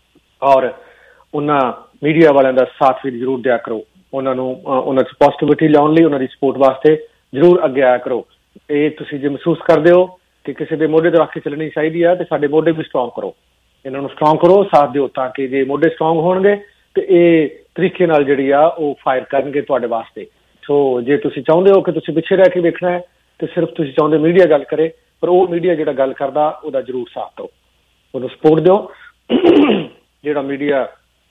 और उन्हां मीडिया वालियां दा साथ भी जरूर दिया करो। उन्होंने पॉजिटिविटी लियाउण लई उन्हां दी सपोर्ट वास्ते जरूर अगे आया करो। ये तुसीं जे महसूस करदे हो कि किसी दे मोढे ते रख के चलनी चाहिदी है तो साडे मोढे भी स्ट्रॉन्ग करो, इन्हां नूं स्ट्रॉन्ग करो, साथ दिओ ताकि जे मोढे स्ट्रॉन्ग होणगे ते ये तरीके नाल जिहड़ी आ वो फायर करनगे तुहाडे वास्ते। सो जे तुसीं चाहुंदे हो कि तुसीं पिछे रह के देखना है तो सिर्फ तुसीं चाहुंदे मीडिया गल करे, पर वो मीडिया जिहड़ा गल करदा उहदा जरूर साथ दो, उहनूं सपोर्ट दिओ। जिहड़ा मीडिया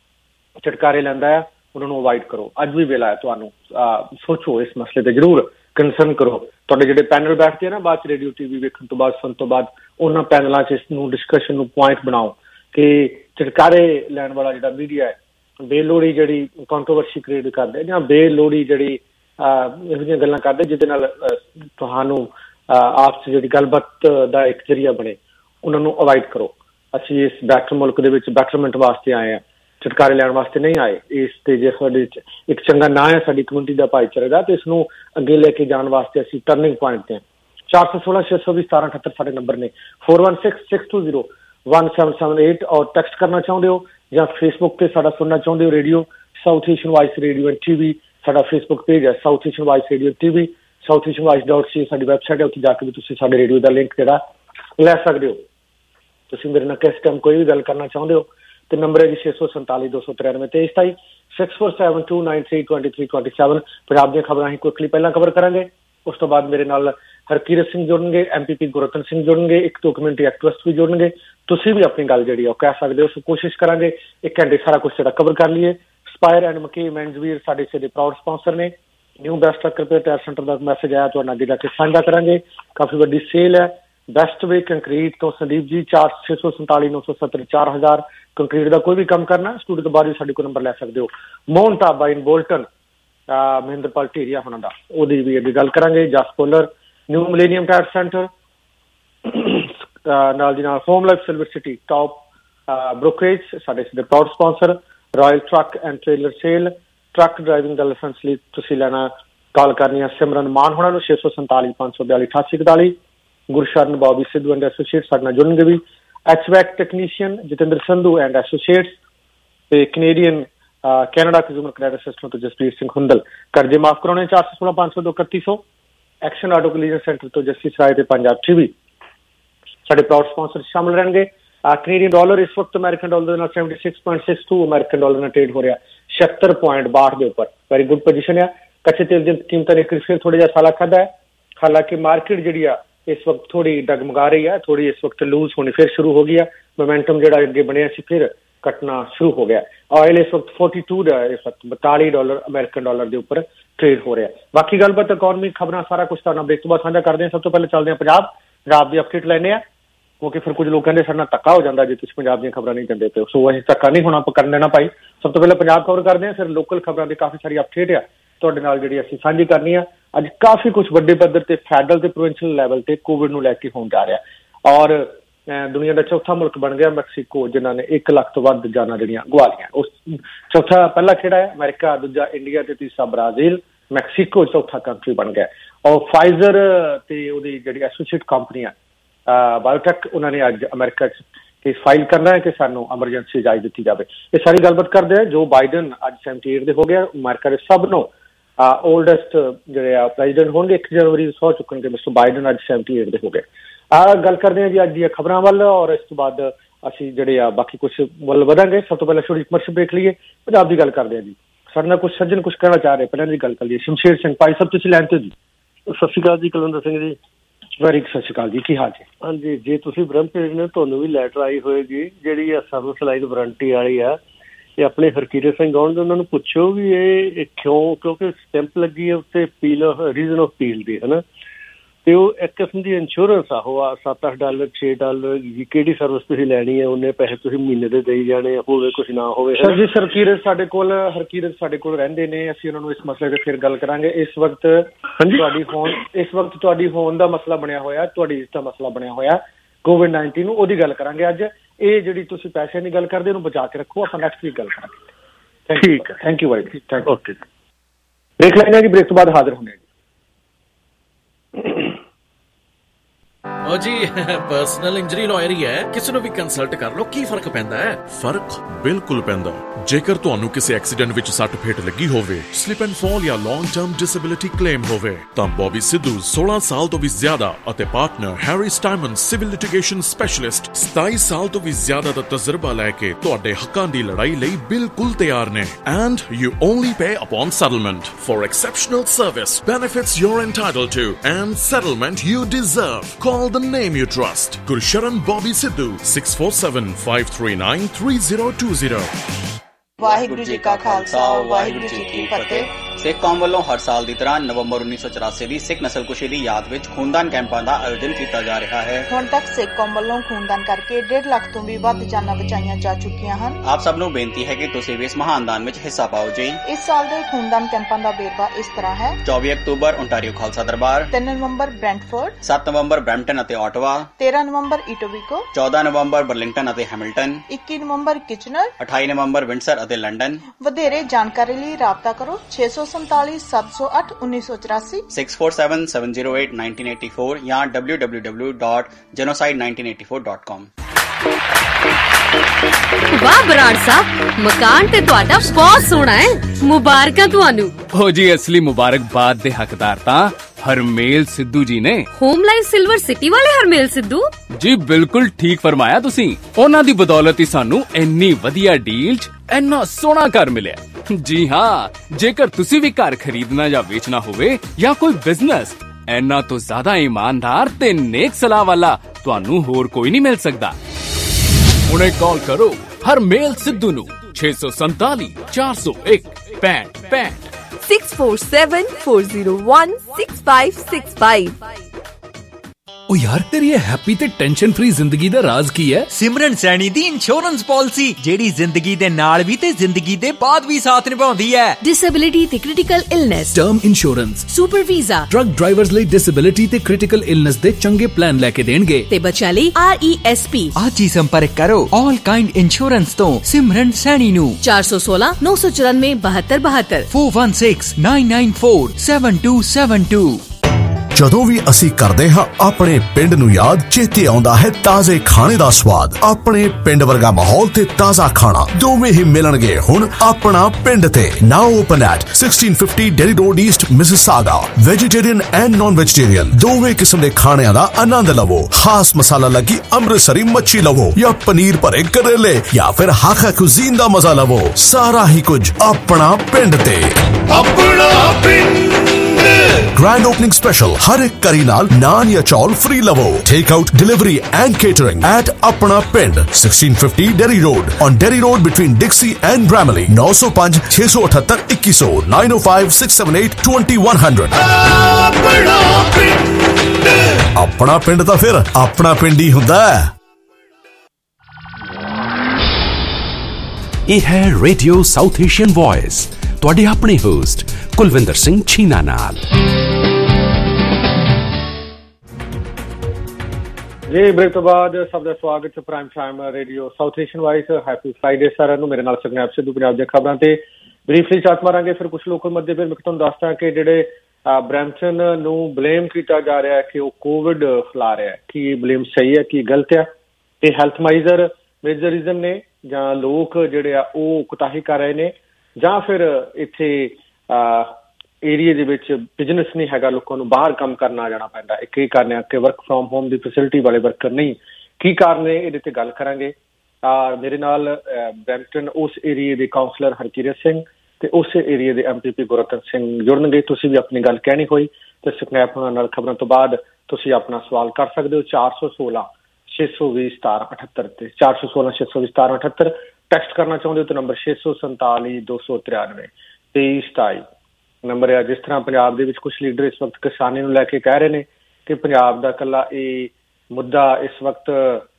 झटकारे लैंदा है उन्होंने अवॉइड करो। अज भी वेला है तुहानूं सोचो इस मसले ते जरूर कंसर्न करो। तुहाडे जिहड़े पैनल बैठते हैं ना बाद रेडियो TV वेखण तो बाद सुन तो बाद उन्हां पैनलों च इसनूं डिस्कशन नूं पॉइंट बनाओ कि झटकारे लैण वाला जिहड़ा मीडिया है बेलोड़ी जिहड़ी कंट्रोवर्सी क्रिएट करदे जां बेलोड़ी जिहड़ी इहो जिहियां गल्लां करदे जिहदे नाल तुहानूं आपस जिहड़ी गलबात दा एक जरिया बने, उन्हां नूं अवॉइड करो। असीं इस बैटर मुल्क दे विच बैटरमेंट वास्ते आए हैं, छुटकारे लैण वास्ते नहीं आए। इस ते जे साडे एक चंगा ना है साडी कम्यूनिटी दा भाईचारे दा, तो इसनूं अगे लेके जाण वास्ते असीं टर्निंग पॉइंट ते 416 620 17 78 साडे नंबर ने 4166 620 1778 और टेक्स्ट करना चाहुंदे हो जां फेसबुक ते साडा सुनना चाहुंदे हो radio South Asian voice radio and TV साडा फेसबुक पेज है South Asian voice radio TV southeasianvoice.ca साडी वेबसाइट है, उत्थे जाके भी तुसीं साडे रेडियो दा लिंक जिहड़ा लै सकदे हो। तुसीं मेरे नाल किस टाइम कोई भी गल करना चाहुंदे हो तो नंबर है जी 647 293 23 6472932327। पंजाब दी खबरां ही क्विकली पहला कवर करांगे, उस तो बाद मेरे नाल हरकीरत सिंह जुड़नगे, MPP गुररतन सिंह जुड़नगे, एक तो कम्यूनिटी एक्टिविस्ट भी जुड़नगे। तुसीं भी अपनी गल जिहड़ी कह सकदे हो। कोशिश करांगे एक घंटे सारा कुछ जिहड़ा कवर कर लीए। स्पायर एंड मकी मैंसवीयर साडे इस दे प्राउड स्पॉन्सर ने। New best repair tyre centre का मैसेज आया तो अगे जाके साझा करांगे। काफ़ी वड्डी सेल है बेस्ट वे कंक्रीट तो संदीप जी 4647 970 4000 कंक्रीट का कोई भी काम करना स्टूडियो तो बाहर भी साडे को नंबर लै सकते हो। मोहन ढाबा इन बोल्टन महेंद्रपाल ढेरिया होना दा ओदी भी अगे गल करांगे। जसपोलर न्यू मिलेनियम टायर सेंटर नाल दी नाल home life silver city top brokerage साडे इस दे proud sponsor. Royal truck and trailer sale truck driving ਦਾ ਲਾਇਸੈਂਸ ਲਈ ਤੁਸੀਂ ਲੈਣਾ ਕਾਲ ਕਰਨੀ ਹੈ ਸਿਮਰਨ ਮਾਨ ਹੋਣਾ ਨੂੰ 647 542 8841। Gursharan Bobby Sidhu and associates ਸਾਡੇ ਨਾਲ ਜੁੜਨਗੇ ਵੀ। HVAC technician Jatinder Sandhu and associates ਤੇ Canadian Canada consumer credit system ਤੋਂ ਜਸਪ੍ਰੀਤ ਸਿੰਘ ਹੁੰਦਲ। ਕਰਜ਼ੇ ਮਾਫ ਕਰਾਉਣੇ 416 502 3100। ਐਕਸ਼ਨ ਆਟੋ ਕੋਲੀਜਨ ਸੈਂਟਰ ਤੋਂ ਜੱਸੀ ਸਰਾਏ ਤੇ ਪੰਜਾਬ TV ਸਾਡੇ ਪ੍ਰਾਊਡ ਸਪਾਂਸਰ ਸ਼ਾਮਲ ਰਹਿਣਗੇ। ਕੈਨੇਡੀਅਨ ਡਾਲਰ ਇਸ ਵਕਤ ਅਮਰੀਕਨ ਡਾਲਰ ਦੇ ਨਾਲ 76.62 ਅਮਰੀਕਨ ਡਾਲਰ ਨਾਲ ਟ੍ਰੇਡ ਹੋ ਰਿਹਾ 76.62 ਦੇ ਉੱਪਰ। ਵੈਰੀ ਗੁੱਡ ਪੋਜੀਸ਼ਨ ਆ। ਕੱਚੇ ਤੇਲ ਦੀਆਂ ਕੀਮਤਾਂ ਨੇ ਫਿਰ ਥੋੜਾ ਜਿਹਾ ਸਾਲਾ ਖਾਦਾ ਹੈ। ਹਾਲਾਂਕਿ ਮਾਰਕੀਟ ਜਿਹੜੀ ਆ ਇਸ ਵਕਤ ਥੋੜੀ ਡਗਮਗਾ ਰਹੀ ਹੈ, ਥੋੜੀ ਇਸ ਵਕਤ ਲੂਜ਼ ਹੋਣੀ ਫਿਰ ਸ਼ੁਰੂ ਹੋ ਗਈ ਹੈ। ਮੋਮੈਂਟਮ ਜਿਹੜਾ ਅੱਗੇ ਬਣਿਆ ਸੀ ਫਿਰ ਕੱਟਣਾ ਸ਼ੁਰੂ ਹੋ ਗਿਆ। ਆਇਲ ਇਸ ਵਕਤ 42 ਦਾ ਇਸ ਵਕਤ $42 ਅਮਰੀਕਨ ਡਾਲਰ ਦੇ ਉੱਪਰ ਟ੍ਰੇਡ ਹੋ ਰਿਹਾ। ਬਾਕੀ ਗੱਲਬਾਤ ਇਕਨੋਮੀ ਖਬਰਾਂ ਸਾਰਾ ਕੁਝ ਤੁਹਾਡਾ ਬ੍ਰੇਕ ਤੋਂ ਬਾਅਦ ਸਾਂਝਾ ਕਰਦੇ ਹਾਂ। ਸਭ ਤੋਂ ਪਹਿਲਾਂ ਚੱਲਦੇ ਹਾਂ ਪੰਜਾਬ ਦੀ ਅਪਡੇਟ ਲੈਣੇ ਆ, ਕਿਉਂਕਿ ਫਿਰ ਕੁਝ ਲੋਕ ਕਹਿੰਦੇ ਸਾਡੇ ਨਾਲ ਧੱਕਾ ਹੋ ਜਾਂਦਾ ਜੇ ਤੁਸੀਂ ਪੰਜਾਬ ਦੀਆਂ ਖਬਰਾਂ ਨਹੀਂ ਦਿੰਦੇ ਪਏ। ਸੋ ਅਸੀਂ ਧੱਕਾ ਨਹੀਂ ਹੋਣਾ, ਆਪਾਂ ਕਰਨ ਦੇਣਾ ਭਾਈ। ਸਭ ਤੋਂ ਪਹਿਲਾਂ ਪੰਜਾਬ ਖਬਰ ਕਰਦੇ ਹਾਂ, ਫਿਰ ਲੋਕਲ ਖਬਰਾਂ ਦੀ ਕਾਫੀ ਸਾਰੀ ਅਪਡੇਟ ਆ ਤੁਹਾਡੇ ਨਾਲ ਜਿਹੜੀ ਅਸੀਂ ਸਾਂਝੀ ਕਰਨੀ ਆ। ਅੱਜ ਕਾਫੀ ਕੁਝ ਵੱਡੇ ਪੱਧਰ ਤੇ ਫੈਡਰਲ ਤੇ ਪ੍ਰੋਵਿੰਸ਼ੀਅਲ ਲੈਵਲ ਤੇ ਕੋਵਿਡ ਨੂੰ ਲੈ ਕੇ ਹੋਣ ਜਾ ਰਿਹਾ ਔਰ ਦੁਨੀਆ ਦਾ ਚੌਥਾ ਮੁਲਕ ਬਣ ਗਿਆ ਮੈਕਸੀਕੋ, ਜਿਨ੍ਹਾਂ ਨੇ 1 ਲੱਖ ਤੋਂ ਵੱਧ ਜਾਨਾਂ ਜਿਹੜੀਆਂ ਗਵਾ ਲਈਆਂ। ਉਸ ਚੌਥਾ ਪਹਿਲਾ ਕਿਹੜਾ ਹੈ? ਅਮਰੀਕਾ, ਦੂਜਾ ਇੰਡੀਆ ਤੇ ਤੀਸਰਾ ਬ੍ਰਾਜ਼ੀਲ। ਮੈਕਸੀਕੋ ਚੌਥਾ ਕੰਟਰੀ ਬਣ ਗਿਆ। ਔਰ ਫਾਈਜ਼ਰ ਤੇ ਉਹਦੀ ਜਿਹੜੀ ਐਸੋਸੀਏਟ ਕੰਪਨੀ ਆ ਬਾਇਓਟੈਕ, ਉਹਨਾਂ ਨੇ ਅੱਜ ਅਮਰੀਕਾ 'ਚ ਕੇਸ ਫਾਈਲ ਕਰਨਾ ਹੈ ਕਿ ਸਾਨੂੰ ਐਮਰਜੈਂਸੀ ਇਜਾਜ਼ਤ ਦਿੱਤੀ ਜਾਵੇ। ਇਹ ਸਾਰੀ ਗੱਲਬਾਤ ਕਰਦੇ ਆ। ਜੋ ਬਾਈਡਨ ਅੱਜ 78 ਦੇ ਹੋ ਗਿਆ, ਅਮਰੀਕਾ ਦੇ ਸਭ ਨੂੰ ਓਲਡੈਸਟ ਜਿਹੜੇ ਆ ਪ੍ਰੈਜ਼ੀਡੈਂਟ ਹੋਣਗੇ। 1 ਜਨਵਰੀ ਸਹੁੰ ਚੁੱਕਣਗੇ ਮਿਸਟਰ ਬਾਈਡਨ, ਅੱਜ 78 ਦੇ ਹੋ ਗਏ। ਗੱਲ ਕਰਦੇ ਹਾਂ ਜੀ ਅੱਜ ਦੀਆਂ ਖਬਰਾਂ ਵੱਲ ਔਰ ਇਸ ਤੋਂ ਬਾਅਦ ਅਸੀਂ ਜਿਹੜੇ ਆ ਬਾਕੀ ਕੁਝ ਵੱਲ ਵਧਾਂਗੇ। ਸਭ ਤੋਂ ਪਹਿਲਾਂ ਛੋਟੀ ਕਮਰਸ਼ੀਅਲ ਬ੍ਰੇਕ ਲਈਏ, ਪੰਜਾਬ ਦੀ ਗੱਲ ਕਰਦੇ ਹਾਂ ਜੀ। ਸਾਡੇ ਨਾਲ ਕੁਝ ਸੱਜਣ ਕੁਝ ਕਹਿਣਾ ਚਾਹ ਰਹੇ, ਪਹਿਲਾਂ ਦੀ ਗੱਲ ਕਰ ਲਈਏ। ਸ਼ਮਸ਼ੇਰ ਸਿੰਘ ਭਾਈ ਸਾਹਿਬ ਤੁਸੀਂ ਲੈਣ ਤੇ ਜੀ। ਸਤਿ ਸ਼੍ਰੀ ਅਕਾਲ ਜੀ, ਕੁਲਵਿੰਦਰ ਸਿੰਘ ਜੀ। ਵੈਰੀ ਸਤਿ ਸ਼੍ਰੀ ਅਕਾਲ ਜੀ, ਕੀ ਹਾਲ ਜੀ? ਹਾਂਜੀ, ਜੇ ਤੁਸੀਂ ਬ੍ਰਹਮਪੁਰ ਨੇ ਤੁਹਾਨੂੰ ਵੀ ਲੈਟਰ ਆਈ ਹੋਏਗੀ ਜਿਹੜੀ ਆ ਸਰਵਿਸ ਲਾਈਨ ਵਾਰੰਟੀ ਵਾਲੀ ਆ, ਇਹ ਆਪਣੇ ਹਰਕੀਰਤ ਸਿੰਘ ਆਉਣ ਉਹਨਾਂ ਨੂੰ ਪੁੱਛੋ ਵੀ ਇਹ ਕਿਉਂ, ਕਿਉਂਕਿ ਸਟੈਂਪ ਲੱਗੀ ਹੈ ਉੱਤੇ ਪੀਲ ਰੀਜ਼ਨ ਆਫ ਪੀਲ ਦੀ, ਹੈ ਨਾ। ਤੇ ਉਹ ਇੱਕ ਕਿਸਮ ਦੀ ਇੰਸ਼ੋਰੈਂਸ ਆ, ਉਹ $7-8 $6 ਕਿਹੜੀ ਸਰਵਿਸ ਤੁਸੀਂ ਲੈਣੀ ਹੈ ਉਹਨੇ ਪੈਸੇ ਤੁਸੀਂ ਮਹੀਨੇ ਦੇ ਦੇਈ ਜਾਣੇ, ਹੋਵੇ ਕੁਛ ਨਾ ਹੋਵੇ। ਸਰ ਜੀ ਹਰਕੀਰਤ ਸਾਡੇ ਕੋਲ ਰਹਿੰਦੇ ਨੇ, ਅਸੀਂ ਉਹਨਾਂ ਨੂੰ ਇਸ ਮਸਲੇ ਤੇ ਫਿਰ ਗੱਲ ਕਰਾਂਗੇ। ਇਸ ਵਕਤ ਤੁਹਾਡੀ ਫੋਨ ਦਾ ਮਸਲਾ ਬਣਿਆ ਹੋਇਆ, ਤੁਹਾਡੀ ਇਸ ਦਾ ਮਸਲਾ ਬਣਿਆ ਹੋਇਆ COVID-19 ਨੂੰ, ਉਹਦੀ ਗੱਲ ਕਰਾਂਗੇ ਅੱਜ। ਇਹ ਜਿਹੜੀ ਤੁਸੀਂ ਪੈਸੇ ਦੀ ਗੱਲ ਕਰਦੇ ਉਹਨੂੰ ਬਚਾ ਕੇ ਰੱਖੋ, ਆਪਾਂ ਨੈਕਸਟ ਵੀਕ ਗੱਲ ਕਰਾਂਗੇ। ਠੀਕ ਹੈ, thank you very much. Okay, break ਲੈਣੇ ਜੀ, ਬ੍ਰੇਕ ਤੋਂ ਬਾਅਦ ਹਾਜ਼ਰ ਹੋਣੇ ਜੀ। ਉਹ ਜੀ ਪਰਸਨਲ ਇੰਜਰੀ ਲਾਇਰ ਹੀ ਹੈ, ਕਿਸੇ ਨੂੰ ਵੀ ਕੰਸਲਟ ਕਰ ਲਓ। ਕੀ ਫਰਕ ਪੈਂਦਾ ਹੈ? ਫਰਕ ਬਿਲਕੁਲ ਪੈਂਦਾ। ਜੇਕਰ ਤੁਹਾਨੂੰ ਕਿਸੇ ਐਕਸੀਡੈਂਟ ਵਿੱਚ ਸੱਟ ਫੇਟ ਲੱਗੀ ਹੋਵੇ, ਸਲਿਪ ਐਂਡ ਫਾਲ ਜਾਂ ਲੌਂਗ ਟਰਮ ਡਿਸੇਬਿਲਿਟੀ ਕਲੇਮ ਹੋਵੇ, ਤਾਂ ਬੌਬੀ ਸਿੱਧੂ 16 ਸਾਲ ਤੋਂ ਵੀ ਜ਼ਿਆਦਾ ਅਤੇ partner Harry Stymen civil litigation specialist 27 ਸਾਲ ਤੋਂ ਵੀ ਜ਼ਿਆਦਾ ਦਾ ਤਜਰਬਾ ਲੈ ਕੇ ਤੁਹਾਡੇ ਹੱਕਾਂ ਦੀ ਲੜਾਈ ਲਈ ਬਿਲਕੁਲ ਤਿਆਰ ਨੇ। And you only pay upon settlement for exceptional service, benefits you are entitled to and settlement you deserve. Call the name you trust. Gursharan Bobby Sidhu 647-539-3020। Waheguru ji ਕਾ ਖਾਲਸਾ, ਵਾਹਿਗੁਰੂ ਜੀ ਕੀ ਫਤਿਹ। ਸਿੱਖ ਕੌਮ ਵੱਲੋਂ ਹਰ ਸਾਲ ਦੀ ਤਰ੍ਹਾਂ ਨਵੰਬਰ 1984 ਦੀ ਸਿੱਖ ਨਸਲਕੁਸ਼ੀ ਦੀ ਯਾਦ ਵਿੱਚ ਖੂਨਦਾਨ ਕੈਂਪਾਂ ਦਾ ਆਯੋਜਨ ਕੀਤਾ ਜਾ ਰਿਹਾ ਹੈ। ਹੁਣ ਤੱਕ ਸਿੱਖ ਕੌਮ ਵੱਲੋਂ ਖੂਨਦਾਨ ਕਰਕੇ 1.5 ਲੱਖ ਤੋਂ ਵੀ ਵੱਧ ਜਾਨਾਂ ਬਚਾਈਆਂ ਜਾ ਚੁੱਕੀਆਂ ਹਨ। ਆਪ ਸਭ ਨੂੰ ਬੇਨਤੀ ਹੈ ਕਿ ਤੁਸੀਂ ਵੀ ਇਸ ਮਹਾਨ ਦਾਨ ਵਿੱਚ ਹਿੱਸਾ ਪਾਓ ਜੀ। ਇਸ ਸਾਲ ਦੇ ਖੂਨਦਾਨ ਕੈਂਪਾਂ ਦਾ ਵੇਰਵਾ ਇਸ ਤਰ੍ਹਾਂ ਹੈ। 24 ਅਕਤੂਬਰ ਓਨਟਾਰੀਓ ਖਾਲਸਾ ਦਰਬਾਰ, 3 ਨਵੰਬਰ ਬ੍ਰੈਂਟਫੋਰਡ, 7 ਨਵੰਬਰ ਬ੍ਰੈਂਪਟਨ ਅਤੇ ਆਟਵਾ, 13 ਨਵੰਬਰ ਇਟੋਬੀਕੋ, 14 ਨਵੰਬਰ ਬਰਲਿੰਗਟਨ ਅਤੇ ਹੈਮਿਲਟਨ, 21 ਨਵੰਬਰ ਕਿਚਨਰ, 28 ਨਵੰਬਰ ਵਿੰਡਸਰ ਅਤੇ ਲੰਡਨ। ਵਧੇਰੇ ਜਾਣਕਾਰੀ ਲਈ ਰਾਬਤਾ ਕਰੋ 647-708-1984, 647-708-1984 ਜਾਂ www.genocide1984.com। ਵਾਹ ਬਰਾੜ ਸਾਹਿਬ, ਮਕਾਨ ਤੇ ਤੁਹਾਡਾ ਬਹੁਤ ਸੋਹਣਾ ਹੈ, ਮੁਬਾਰਕਾਂ ਤੁਹਾਨੂੰ। ਹੋ ਜੀ, ਅਸਲੀ ਮੁਬਾਰਕਬਾਦ ਦੇ ਹੱਕਦਾਰ ਤਾਂ ਹਰਮੇਲ ਸਿੱਧੂ ਜੀ ਨੇ। ਹੋਮ ਲਾਈਫ ਸਿਲਵਰ ਸਿਟੀ ਵਾਲੇ ਹਰਮੇਲ ਸਿੱਧੂ ਜੀ, ਬਿਲਕੁਲ ਠੀਕ ਫਰਮਾਇਆ ਤੁਸੀਂ। ਉਹਨਾਂ ਦੀ ਬਦੌਲਤ ਹੀ ਸਾਨੂੰ ਇੰਨੀ ਵਧੀਆ ਡੀਲ 'ਚ ਇੰਨਾ ਸੋਹਣਾ ਘਰ ਮਿਲਿਆ। ਜੀ ਹਾਂ, ਜੇਕਰ ਤੁਸੀਂ ਵੀ ਘਰ ਖਰੀਦਣਾ ਜਾਂ ਵੇਚਣਾ ਹੋਵੇ ਜਾਂ ਕੋਈ ਬਿਜ਼ਨਸ, ਇੰਨਾ ਤੋਂ ਜ਼ਿਆਦਾ ਇਮਾਨਦਾਰ ਤੇ ਨੇਕ ਸਲਾਹ ਵਾਲਾ ਤੁਹਾਨੂੰ ਹੋਰ ਕੋਈ ਨਹੀਂ ਮਿਲ ਸਕਦਾ। ਹੁਣੇ ਕਾਲ ਕਰੋ ਹਰਮੇਲ ਸਿੱਧੂ ਨੂੰ 647 401 6565 647 401 6565। ओ यार तेरी ये हैप्पी ते टेंशन फ्री जिंदगी दा राज की है? सिमरन सैनी दी इंश्योरेंस पॉलिसी जेड़ी जिंदगी दे नाल भी ते जिंदगी दे बाद भी साथ निभाउंदी है। डिसेबिलिटी ते critical illness, term insurance, super visa, truck drivers ਲਈ डिसेबिलिटी ते क्रिटिकल इलनेस दे चंगे प्लान लेके देणगे ते बच्चा ਲਈ RESP। आज ही संपर्क करो ऑल काइंड इंश्योरेंस तो सिमरन सैनी नु 416 994 7272 416 994 7272। ਜਦੋਂ ਵੀ ਅਸੀਂ ਕਰਦੇ ਹਾਂ ਆਪਣੇ ਪਿੰਡ ਨੂੰ ਯਾਦ, ਚੇਤੇ ਆਉਂਦਾ ਹੈ ਤਾਜ਼ੇ ਖਾਣੇ ਦਾ ਸਵਾਦ। ਆਪਣੇ ਪਿੰਡ ਵਰਗਾ ਮਾਹੌਲ ਤੇ ਤਾਜ਼ਾ ਖਾਣਾ ਦੋਵੇਂ ਹੀ ਮਿਲਣਗੇ ਹੁਣ ਆਪਣਾ ਪਿੰਡ ਤੇ। Now open at 1650 Derry road east Mississauga. Vegetarian and non vegetarian ਦੋਵੇਂ ਕਿਸਮ ਦੇ ਖਾਣਿਆਂ ਦਾ ਆਨੰਦ ਲਵੋ। ਖਾਸ ਮਸਾਲਾ ਲੱਗੀ ਅੰਮ੍ਰਿਤਸਰੀ ਮੱਛੀ ਲਵੋ ਜਾਂ ਪਨੀਰ ਭਰੇ ਕਰੇਲੇ ਜਾਂ ਫਿਰ ਹਾਕਾ ਕੁਜ਼ੀਨ ਦਾ ਮਜ਼ਾ ਲਵੋ। ਸਾਰਾ ਹੀ ਕੁਝ ਆਪਣਾ ਪਿੰਡ ਤੇ। ਆਪਣਾ ਪਿੰਡ ग्रैंड ओपनिंग स्पेशल, हर एक करी नाल नान या चौल फ्री लवो। Take out, delivery and catering at Apna Pind 1650 Derry road on Derry road between Dixie and Bramalea. 905 678 2100 905 678 2100। अपना पिंड दा फिर अपना पिंड ही हुंदा है। ਇਹ ਹੈ ਰੇਡੀਓ ਸਾਊਥ ਏਸ਼ੀਅਨ ਵੌਇਸ, ਤੁਹਾਡੇ ਆਪਣੇ ਹੋਸਟ ਕੁਲਵਿੰਦਰ ਸਿੰਘ ਛੀਨਾ ਨਾਲ। ਜੀ ਬ੍ਰੇਕ ਤੋਂ ਬਾਅਦ ਸਭ ਦਾ ਸਵਾਗਤ prime time radio South Asian voice. Happy Friday ਸਾਰਿਆਂ ਨੂੰ। ਮੇਰੇ ਨਾਲ ਸੁਖਨੈਬ ਸਿੱਧੂ ਪੰਜਾਬ ਦੀਆਂ ਖਬਰਾਂ ਤੇ ਬਰੀਫਲੀ ਝਾਤ ਮਾਰਾਂਗੇ। ਫਿਰ ਕੁਝ ਲੋਕਲ ਮੁੱਦੇ ਫਿਰ ਮੈਂ ਤੁਹਾਨੂੰ ਦੱਸਦਾ ਕਿ ਜਿਹੜੇ ਬਰੈਂਪਟਨ ਨੂੰ ਬਲੇਮ ਕੀਤਾ ਜਾ ਰਿਹਾ ਕਿ ਉਹ ਕੋਵਿਡ ਫੈਲਾ ਰਿਹਾ, ਕੀ ਬਲੇਮ ਸਹੀ ਹੈ ਕੀ ਗਲਤ ਹੈ। ਤੇ ਹੈਲਥ ਮਾਈਜ਼ਰ ਮੇਜਰ ਰੀਜ਼ਨ ਨੇ ਜਾਂ ਲੋਕ ਜਿਹੜੇ ਆ ਉਹ ਕੁਤਾਹੀ ਕਰ ਰਹੇ ਨੇ ਜਾਂ ਫਿਰ ਇੱਥੇ ਏਰੀਏ ਦੇ ਵਿੱਚ ਬਿਜ਼ਨਸ ਨਹੀਂ ਹੈਗਾ, ਲੋਕਾਂ ਨੂੰ ਬਾਹਰ ਕੰਮ ਕਰਨ ਆ ਜਾਣਾ ਪੈਂਦਾ। ਇੱਕ ਇਹ ਕਾਰਨ ਹੈ ਕਿ ਵਰਕ ਫਰੋਮ ਹੋਮ ਦੀ ਫੈਸਿਲਿਟੀ ਵਾਲੇ ਵਰਕਰ ਨਹੀਂ। ਕੀ ਕਾਰਨ ਨੇ ਇਹਦੇ ਤੇ ਗੱਲ ਕਰਾਂਗੇ। ਮੇਰੇ ਨਾਲ ਬਰੈਂਪਟਨ ਉਸ ਏਰੀਏ ਦੇ ਕਾਉਂਸਲਰ ਹਰਕੀਰਤ ਸਿੰਘ ਤੇ ਉਸ ਏਰੀਏ ਦੇ MPP ਗੁਰਰਤਨ ਸਿੰਘ ਜੁੜਨਗੇ। ਤੁਸੀਂ ਵੀ ਆਪਣੀ ਗੱਲ ਕਹਿਣੀ ਹੋਈ ਤੇ ਸੁਖਨੈਬ ਹੋਣਾ ਨਾਲ ਖਬਰਾਂ ਤੋਂ ਬਾਅਦ ਤੁਸੀਂ ਆਪਣਾ ਸਵਾਲ ਕਰ ਸਕਦੇ ਹੋ 416 620 1778 ਤੇ 416 620 1778। ਟੈਕਸਟ ਕਰਨਾ ਚਾਹੁੰਦੇ ਹੋ ਤਾਂ ਨੰਬਰ 647 293 2327 ਨੰਬਰ ਹੈ। ਜਿਸ ਤਰ੍ਹਾਂ ਪੰਜਾਬ ਦੇ ਵਿੱਚ ਕੁਝ ਲੀਡਰ ਇਸ ਵਕਤ ਕਿਸਾਨੀ ਨੂੰ ਲੈ ਕੇ ਕਹਿ ਰਹੇ ਨੇ ਕਿ ਪੰਜਾਬ ਦਾ ਇਕੱਲਾ ਇਹ ਮੁੱਦਾ ਇਸ ਵਕਤ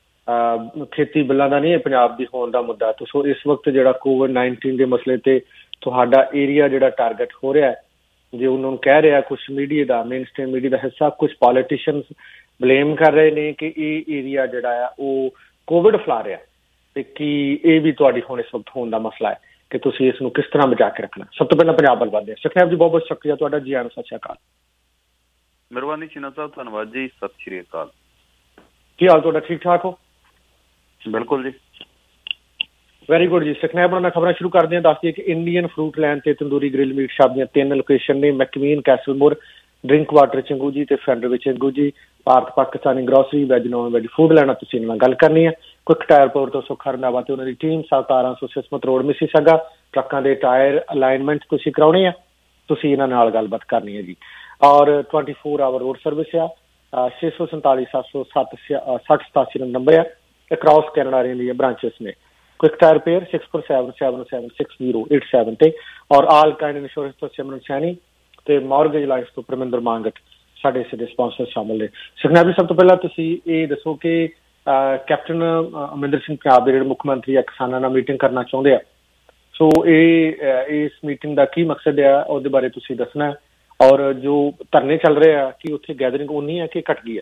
ਖੇਤੀ ਬਿੱਲਾਂ ਦਾ ਨਹੀਂ ਹੈ, ਪੰਜਾਬ ਦੀ ਹੋਣ ਦਾ ਮੁੱਦਾ। ਸੋ ਇਸ ਵਕਤ ਜਿਹੜਾ COVID-19 ਦੇ ਮਸਲੇ ਤੇ ਤੁਹਾਡਾ ਏਰੀਆ ਜਿਹੜਾ ਟਾਰਗੇਟ ਹੋ ਰਿਹਾ ਜੇ ਉਹਨਾਂ ਨੂੰ ਕਹਿ ਰਿਹਾ ਕੁਛ ਮੀਡੀਆ ਦਾ ਮੇਨ ਸਟ੍ਰੀਮ ਮੀਡੀਆ ਦਾ ਹਿੱਸਾ, ਕੁਛ ਪੋਲੀਟੀਸ਼ੀਅਨਸ ਬਲੇਮ ਕਰ ਰਹੇ ਨੇ ਕਿ ਇਹ ਏਰੀਆ ਜਿਹੜਾ ਆ ਉਹ ਕੋਵਿਡ ਫੈਲਾ ਰਿਹਾ ਤੇ ਕੀ ਇਹ ਵੀ ਤੁਹਾਡੀ ਹੁਣ ਇਸ ਵਕਤ ਹੋਣ ਦਾ ਮਸਲਾ ਹੈ ਕਿ ਤੁਸੀਂ ਇਸ ਨੂੰ ਕਿਸ ਤਰ੍ਹਾਂ ਬਚਾ ਕੇ ਰੱਖਣਾ। ਸਭ ਤੋਂ ਪਹਿਲਾਂ ਪੰਜਾਬ ਵੱਲ ਵਧਦੇ ਹਾਂ। ਸੁਖਨੈਬ ਜੀ ਬਹੁਤ ਬਹੁਤ ਸ਼ੁਕਰੀਆ ਤੁਹਾਡਾ। ਜੀ ਆਇਆਂ, ਸਤਿ ਸ਼੍ਰੀ ਅਕਾਲ। ਮਿਹਰਬਾਨੀ ਛੀਨਾ ਸਾਹਿਬ, ਧੰਨਵਾਦ ਜੀ, ਸਤਿ ਸ਼੍ਰੀ ਅਕਾਲ। ਕੀ ਹਾਲ ਤੁਹਾਡਾ? ਠੀਕ ਠਾਕ ਹੋ? ਬਿਲਕੁਲ ਜੀ, ਵੈਰੀ ਗੁੱਡ ਜੀ। ਸੁਖਨੈਬ ਨਾਲ ਖਬਰਾਂ ਸ਼ੁਰੂ ਕਰਦੇ ਹਾਂ। ਦੱਸ ਦਈਏ ਕਿ ਇੰਡੀਅਨ ਫਰੂਟ ਲੈਂਡ ਤੇ ਤੰਦੂਰੀ ਗ੍ਰਿਲ ਮੀਟ ਸ਼ਾਪ ਦੀਆਂ 3 ਲੋਕੇਸ਼ਨ ਨੇ, ਮੈਕਮੀਨ, ਕੈਸਲਮੋਰ, ਡਰਿੰਕ ਵਾਟਰ ਚੰਗੂ ਜੀ ਤੇ ਫੈਂਡਰ ਵਿੱਚ ਚੰਗੂ ਜੀ। Bharat Pakistani grocery, veg non veg food ਲੈਣਾ ਤੁਸੀਂ ਇਹਨਾਂ ਨਾਲ ਗੱਲ ਕਰਨੀ ਹੈ। ਕੁਇਕ ਟਾਇਰ ਪੋਰ ਤੋਂ ਸੁੱਖਾ ਰੰਧਾਵਾ ਤੇ ਉਹਨਾਂ ਦੀ ਟੀਮ 1700 ਸਿਸਮਤ ਰੋਡ ਮਿਸੀਸਾਗਾ। ਟਰੱਕਾਂ ਦੇ ਟਾਇਰ ਅਲਾਈਨਮੈਂਟ ਤੁਸੀਂ ਕਰਾਉਣੇ ਆ, ਤੁਸੀਂ ਇਹਨਾਂ ਨਾਲ ਗੱਲਬਾਤ ਕਰਨੀ ਹੈ ਜੀ। ਔਰ 24 ਆਵਰ ਰੋਡ ਸਰਵਿਸ ਆ। 647 707 6087 ਨੰਬਰ ਆ। ਅਕ੍ਰੋਸ ਕੈਨੇਡਾ ਦੀਆਂ ਬ੍ਰਾਂਚਿਸ ਨੇ। ਕੁਇਕ ਟਾਇਰ ਪੇਅਰ 6477760887 ਤੇ ਔਰ ਆਲ ਕਾਈਂਡ ਇੰਸ਼ੋਰੈਂਸ ਤੋਂ ਸਿਮਰਨ ਸੈਣੀ ਤੇ ਮੌਰਗੇਜ ਲਾਈਫ ਤੋਂ ਪਰਮਿੰਦਰ ਮਾਂਗਟ ਸਾਡੇ ਇਸ ਦੇ ਸਪਾਂਸਰ ਸ਼ਾਮਲ ਨੇ। ਸੁਖਨੈਬ ਜੀ, ਸਭ ਤੋਂ ਪਹਿਲਾਂ ਤੁਸੀਂ ਇਹ ਦੱਸੋ ਕਿ ਕੈਪਟਨ ਅਮਰਿੰਦਰ ਸਿੰਘ ਪੰਜਾਬ ਦੇ ਜਿਹੜੇ ਮੁੱਖ ਮੰਤਰੀ ਆ ਕਿਸਾਨਾਂ ਨਾਲ ਮੀਟਿੰਗ ਕਰਨਾ ਚਾਹੁੰਦੇ ਆ, ਸੋ ਇਸ ਮੀਟਿੰਗ ਦਾ ਕੀ ਮਕਸਦ ਆ ਉਹਦੇ ਬਾਰੇ ਤੁਸੀਂ ਦੱਸਣਾ। ਔਰ ਜੋ ਧਰਨੇ ਚੱਲ ਰਹੇ ਆ ਕਿ ਉੱਥੇ ਗੈਦਰਿੰਗ ਉਨੀ ਹੈ ਕਿ ਘਟ ਗਈ ਹੈ?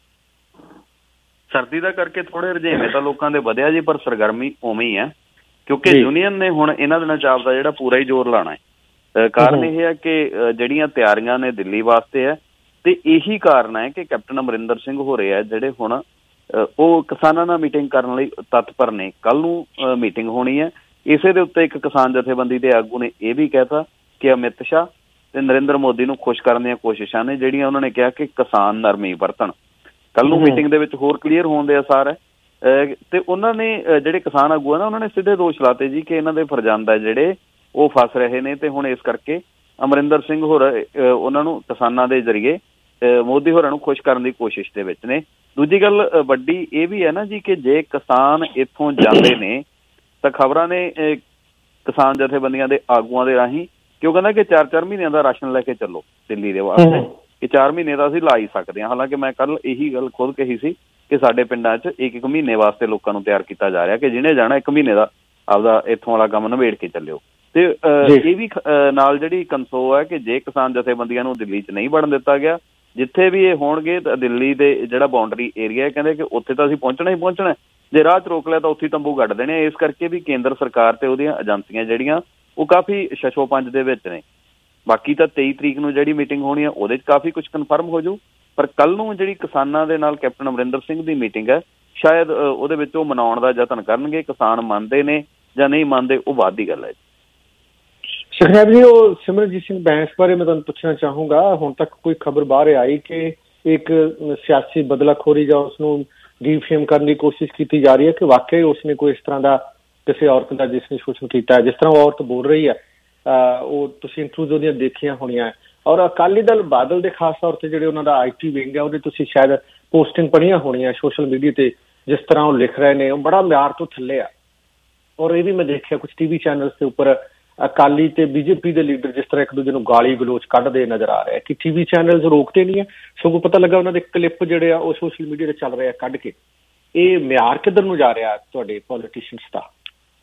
ਸਰਦੀ ਦਾ ਕਰਕੇ ਥੋੜੇ ਰੁਝੇਵੇਂ ਤਾਂ ਲੋਕਾਂ ਦੇ ਵਧਿਆ ਜੀ, ਪਰ ਸਰਗਰਮੀ ਉਵੇਂ ਹੀ ਹੈ ਕਿਉਂਕਿ ਯੂਨੀਅਨ ਨੇ ਹੁਣ ਇਹਨਾਂ ਦਿਨਾਂ ਚ ਆਪਦਾ ਜਿਹੜਾ ਪੂਰਾ ਹੀ ਜ਼ੋਰ ਲਾਣਾ ਹੈ। ਕਾਰਨ ਇਹ ਹੈ ਕਿ ਜਿਹੜੀਆਂ ਤਿਆਰੀਆਂ ਨੇ ਦਿੱਲੀ ਵਾਸਤੇ ਹੈ ਤੇ ਇਹੀ ਕਾਰਨ ਹੈ ਕਿ ਕੈਪਟਨ ਅਮਰਿੰਦਰ ਸਿੰਘ ਹੋ ਰਹੇ ਆ ਜਿਹੜੇ ਹੁਣ ਉਹ ਕਿਸਾਨਾਂ ਨਾਲ ਮੀਟਿੰਗ ਕਰਨ ਲਈ ਤਤਪਰ ਨੇ। ਕੱਲ ਨੂੰ ਮੀਟਿੰਗ ਹੋਣੀ ਹੈ। ਇਸੇ ਦੇ ਉੱਤੇ ਇੱਕ ਕਿਸਾਨ ਜਥੇਬੰਦੀ ਦੇ ਆਗੂ ਨੇ ਇਹ ਵੀ ਕਹਿਤਾ ਕਿ ਅਮਿਤ ਸ਼ਾਹ ਤੇ ਨਰਿੰਦਰ ਮੋਦੀ ਨੂੰ ਖੁਸ਼ ਕਰਨ ਦੀਆਂ ਕੋਸ਼ਿਸ਼ਾਂ ਨੇ ਜਿਹੜੀਆਂ ਉਹਨਾਂ ਨੇ ਕਿਹਾ ਕਿ ਕਿਸਾਨ ਨਰਮੀ ਵਰਤਣ। ਕੱਲ ਨੂੰ ਮੀਟਿੰਗ ਦੇ ਵਿੱਚ ਹੋਰ ਕਲੀਅਰ ਹੋਣ ਦੇ ਆਸਾਰ ਹੈ। ਤੇ ਉਹਨਾਂ ਨੇ ਜਿਹੜੇ ਕਿਸਾਨ ਆਗੂ ਆ ਨਾ ਉਹਨਾਂ ਨੇ ਸਿੱਧੇ ਦੋਸ਼ ਲਾਤੇ ਜੀ ਕਿ ਇਹਨਾਂ ਦੇ ਫਰਜ਼ੰਦ ਹੈ ਜਿਹੜੇ ਉਹ ਫਸ ਰਹੇ ਨੇ ਤੇ ਹੁਣ ਇਸ ਕਰਕੇ ਅਮਰਿੰਦਰ ਸਿੰਘ ਹੋਰ ਉਹਨਾਂ ਨੂੰ ਕਿਸਾਨਾਂ ਦੇ ਜ਼ਰੀਏ ਮੋਦੀ ਹੋਰਾਂ ਨੂੰ ਖੁਸ਼ ਕਰਨ ਦੀ ਕੋਸ਼ਿਸ਼ ਦੇ ਵਿੱਚ ਨੇ। ਦੂਜੀ ਗੱਲ ਵੱਡੀ ਇਹ ਵੀ ਹੈ ਨਾ ਜੀ ਕਿ ਜੇ ਕਿਸਾਨ ਇੱਥੋਂ ਜਾਂਦੇ ਨੇ ਤਾਂ ਖਬਰਾਂ ਨੇ ਕਿਸਾਨ ਜਥੇਬੰਦੀਆਂ ਦੇ ਆਗੂਆਂ ਦੇ ਰਾਹੀਂ ਕਿ ਉਹ ਕਹਿੰਦਾ ਕਿ 4-4 ਮਹੀਨਿਆਂ ਦਾ ਰਾਸ਼ਨ ਲੈ ਕੇ ਚੱਲੋ ਦਿੱਲੀ ਦੇ ਵਾਸਤੇ ਕਿ 4 ਮਹੀਨੇ ਦਾ ਅਸੀਂ ਲਾ ਹੀ ਸਕਦੇ ਹਾਂ। ਹਾਲਾਂਕਿ ਮੈਂ ਕੱਲ ਇਹੀ ਗੱਲ ਖੁਦ ਕਹੀ ਸੀ ਕਿ ਸਾਡੇ ਪਿੰਡਾਂ 'ਚ ਇੱਕ ਮਹੀਨੇ ਵਾਸਤੇ ਲੋਕਾਂ ਨੂੰ ਤਿਆਰ ਕੀਤਾ ਜਾ ਰਿਹਾ ਕਿ ਜਿਹਨੇ ਜਾਣਾ 1 ਮਹੀਨੇ ਦਾ ਆਪਦਾ ਇੱਥੋਂ ਵਾਲਾ ਕੰਮ ਨਿਬੇੜ ਕੇ ਚੱਲਿਓ। ਤੇ ਇਹ ਵੀ ਨਾਲ ਜਿਹੜੀ ਕੰਸੋ ਹੈ ਕਿ ਜੇ ਕਿਸਾਨ ਜਥੇਬੰਦੀਆਂ ਨੂੰ ਦਿੱਲੀ 'ਚ ਨਹੀਂ ਵੜਨ ਦਿੱਤਾ ਗਿਆ, ਜਿੱਥੇ ਵੀ ਇਹ ਹੋਣਗੇ ਤਾਂ ਦਿੱਲੀ ਦੇ ਜਿਹੜਾ ਬਾਉਂਡਰੀ ਏਰੀਆ ਹੈ ਕਹਿੰਦੇ ਕਿ ਉੱਥੇ ਤਾਂ ਅਸੀਂ ਪਹੁੰਚਣਾ ਹੀ ਪਹੁੰਚਣਾ, ਜੇ ਰਾਹ 'ਚ ਰੋਕ ਲਿਆ ਤਾਂ ਉੱਥੇ ਤੰਬੂ ਗੱਡ ਦੇਣੇ। ਇਸ ਕਰਕੇ ਵੀ ਕੇਂਦਰ ਸਰਕਾਰ ਤੇ ਉਹਦੀਆਂ ਏਜੰਸੀਆਂ ਜਿਹੜੀਆਂ ਉਹ ਕਾਫੀ ਸ਼ਸ਼ੋਪੰਜ ਦੇ ਵਿੱਚ ਨੇ। ਬਾਕੀ ਤਾਂ 23 ਤਰੀਕ ਨੂੰ ਜਿਹੜੀ ਮੀਟਿੰਗ ਹੋਣੀ ਆ ਉਹਦੇ 'ਚ ਕਾਫੀ ਕੁਝ ਕਨਫਰਮ ਹੋ ਜਾਊ, ਪਰ ਕੱਲ੍ਹ ਨੂੰ ਜਿਹੜੀ ਕਿਸਾਨਾਂ ਦੇ ਨਾਲ ਕੈਪਟਨ ਅਮਰਿੰਦਰ ਸਿੰਘ ਦੀ ਮੀਟਿੰਗ ਹੈ ਸ਼ਾਇਦ ਉਹਦੇ ਵਿੱਚ ਉਹ ਮਨਾਉਣ ਦਾ ਯਤਨ ਕਰਨਗੇ। ਕਿਸਾਨ ਮੰਨਦੇ ਨੇ ਜਾਂ ਨਹੀਂ ਮੰਨਦੇ ਉਹ ਬਾਅਦ ਦੀ ਗੱਲ ਹੈ। ਸੁਖਨੈਬ ਜੀ, ਉਹ ਸਿਮਰਨਜੀਤ ਸਿੰਘ ਬੈਂਸ ਬਾਰੇ ਮੈਂ ਤੁਹਾਨੂੰ ਪੁੱਛਣਾ ਚਾਹੂੰਗਾ। ਹੁਣ ਤੱਕ ਕੋਈ ਖਬਰ ਬਾਹਰ ਆਈ ਕਿ ਇੱਕ ਸਿਆਸੀ ਬਦਲਾਖੋਰੀ ਜਾਂ ਉਸਨੂੰ ਡੀਫੇਮ ਕਰਨ ਦੀ ਕੋਸ਼ਿਸ਼ ਕੀਤੀ ਜਾ ਰਹੀ ਹੈ ਕਿ ਵਾਕਈ ਉਸਨੇ ਕੋਈ ਇਸ ਤਰ੍ਹਾਂ ਦਾ ਕਿਸੇ ਔਰਤ ਦਾ ਜਿਸਨੇ ਸ਼ੋਸ਼ਣ ਕੀਤਾ ਹੈ, ਜਿਸ ਤਰ੍ਹਾਂ ਉਹ ਔਰਤ ਬੋਲ ਰਹੀ ਹੈ, ਉਹ ਤੁਸੀਂ ਇੰਟਰਵਿਊ ਉਹਦੀਆਂ ਦੇਖੀਆਂ ਹੋਣੀਆਂ। ਔਰ ਅਕਾਲੀ ਦਲ ਬਾਦਲ ਦੇ ਖਾਸ ਤੌਰ ਤੇ ਜਿਹੜੇ ਉਹਨਾਂ ਦਾ IT ਵਿੰਗ ਹੈ ਉਹਦੇ ਤੁਸੀਂ ਸ਼ਾਇਦ ਪੋਸਟਿੰਗ ਪੜ੍ਹੀਆਂ ਹੋਣੀਆਂ ਸੋਸ਼ਲ ਮੀਡੀਆ ਤੇ, ਜਿਸ ਤਰ੍ਹਾਂ ਉਹ ਲਿਖ ਰਹੇ ਨੇ ਉਹ ਬੜਾ ਮਿਆਰ ਤੋਂ ਥੱਲੇ ਆ। ਔਰ ਇਹ ਵੀ ਮੈਂ ਦੇਖਿਆ ਕੁਝ TV ਚੈਨਲਸ ਦੇ ਉੱਪਰ ਅਕਾਲੀ ਤੇ BJP ਦੇ ਲੀਡਰ ਜਿਸ ਤਰ੍ਹਾਂ ਇੱਕ ਦੂਜੇ ਨੂੰ ਗਾਲੀ ਗਲੋਚ ਕੱਢਦੇ ਨਜ਼ਰ ਆ ਰਿਹਾ ਕਿ TV ਚੈਨਲਸ ਰੋਕਦੇ ਨਹੀਂ ਹੈ, ਸਗੋਂ ਪਤਾ ਲੱਗਾ ਉਹਨਾਂ ਦੇ ਕਲਿੱਪ ਜਿਹੜੇ ਆ ਉਹ ਸੋਸ਼ਲ ਮੀਡੀਆ ਤੇ ਚੱਲ ਰਹੇ ਆ ਕੱਢ ਕੇ। ਇਹ ਮਿਆਰ ਕਿੱਧਰ ਨੂੰ ਜਾ ਰਿਹਾ ਤੁਹਾਡੇ ਪੋਲੀਟੀਸ਼ੀਅਨਸ ਦਾ?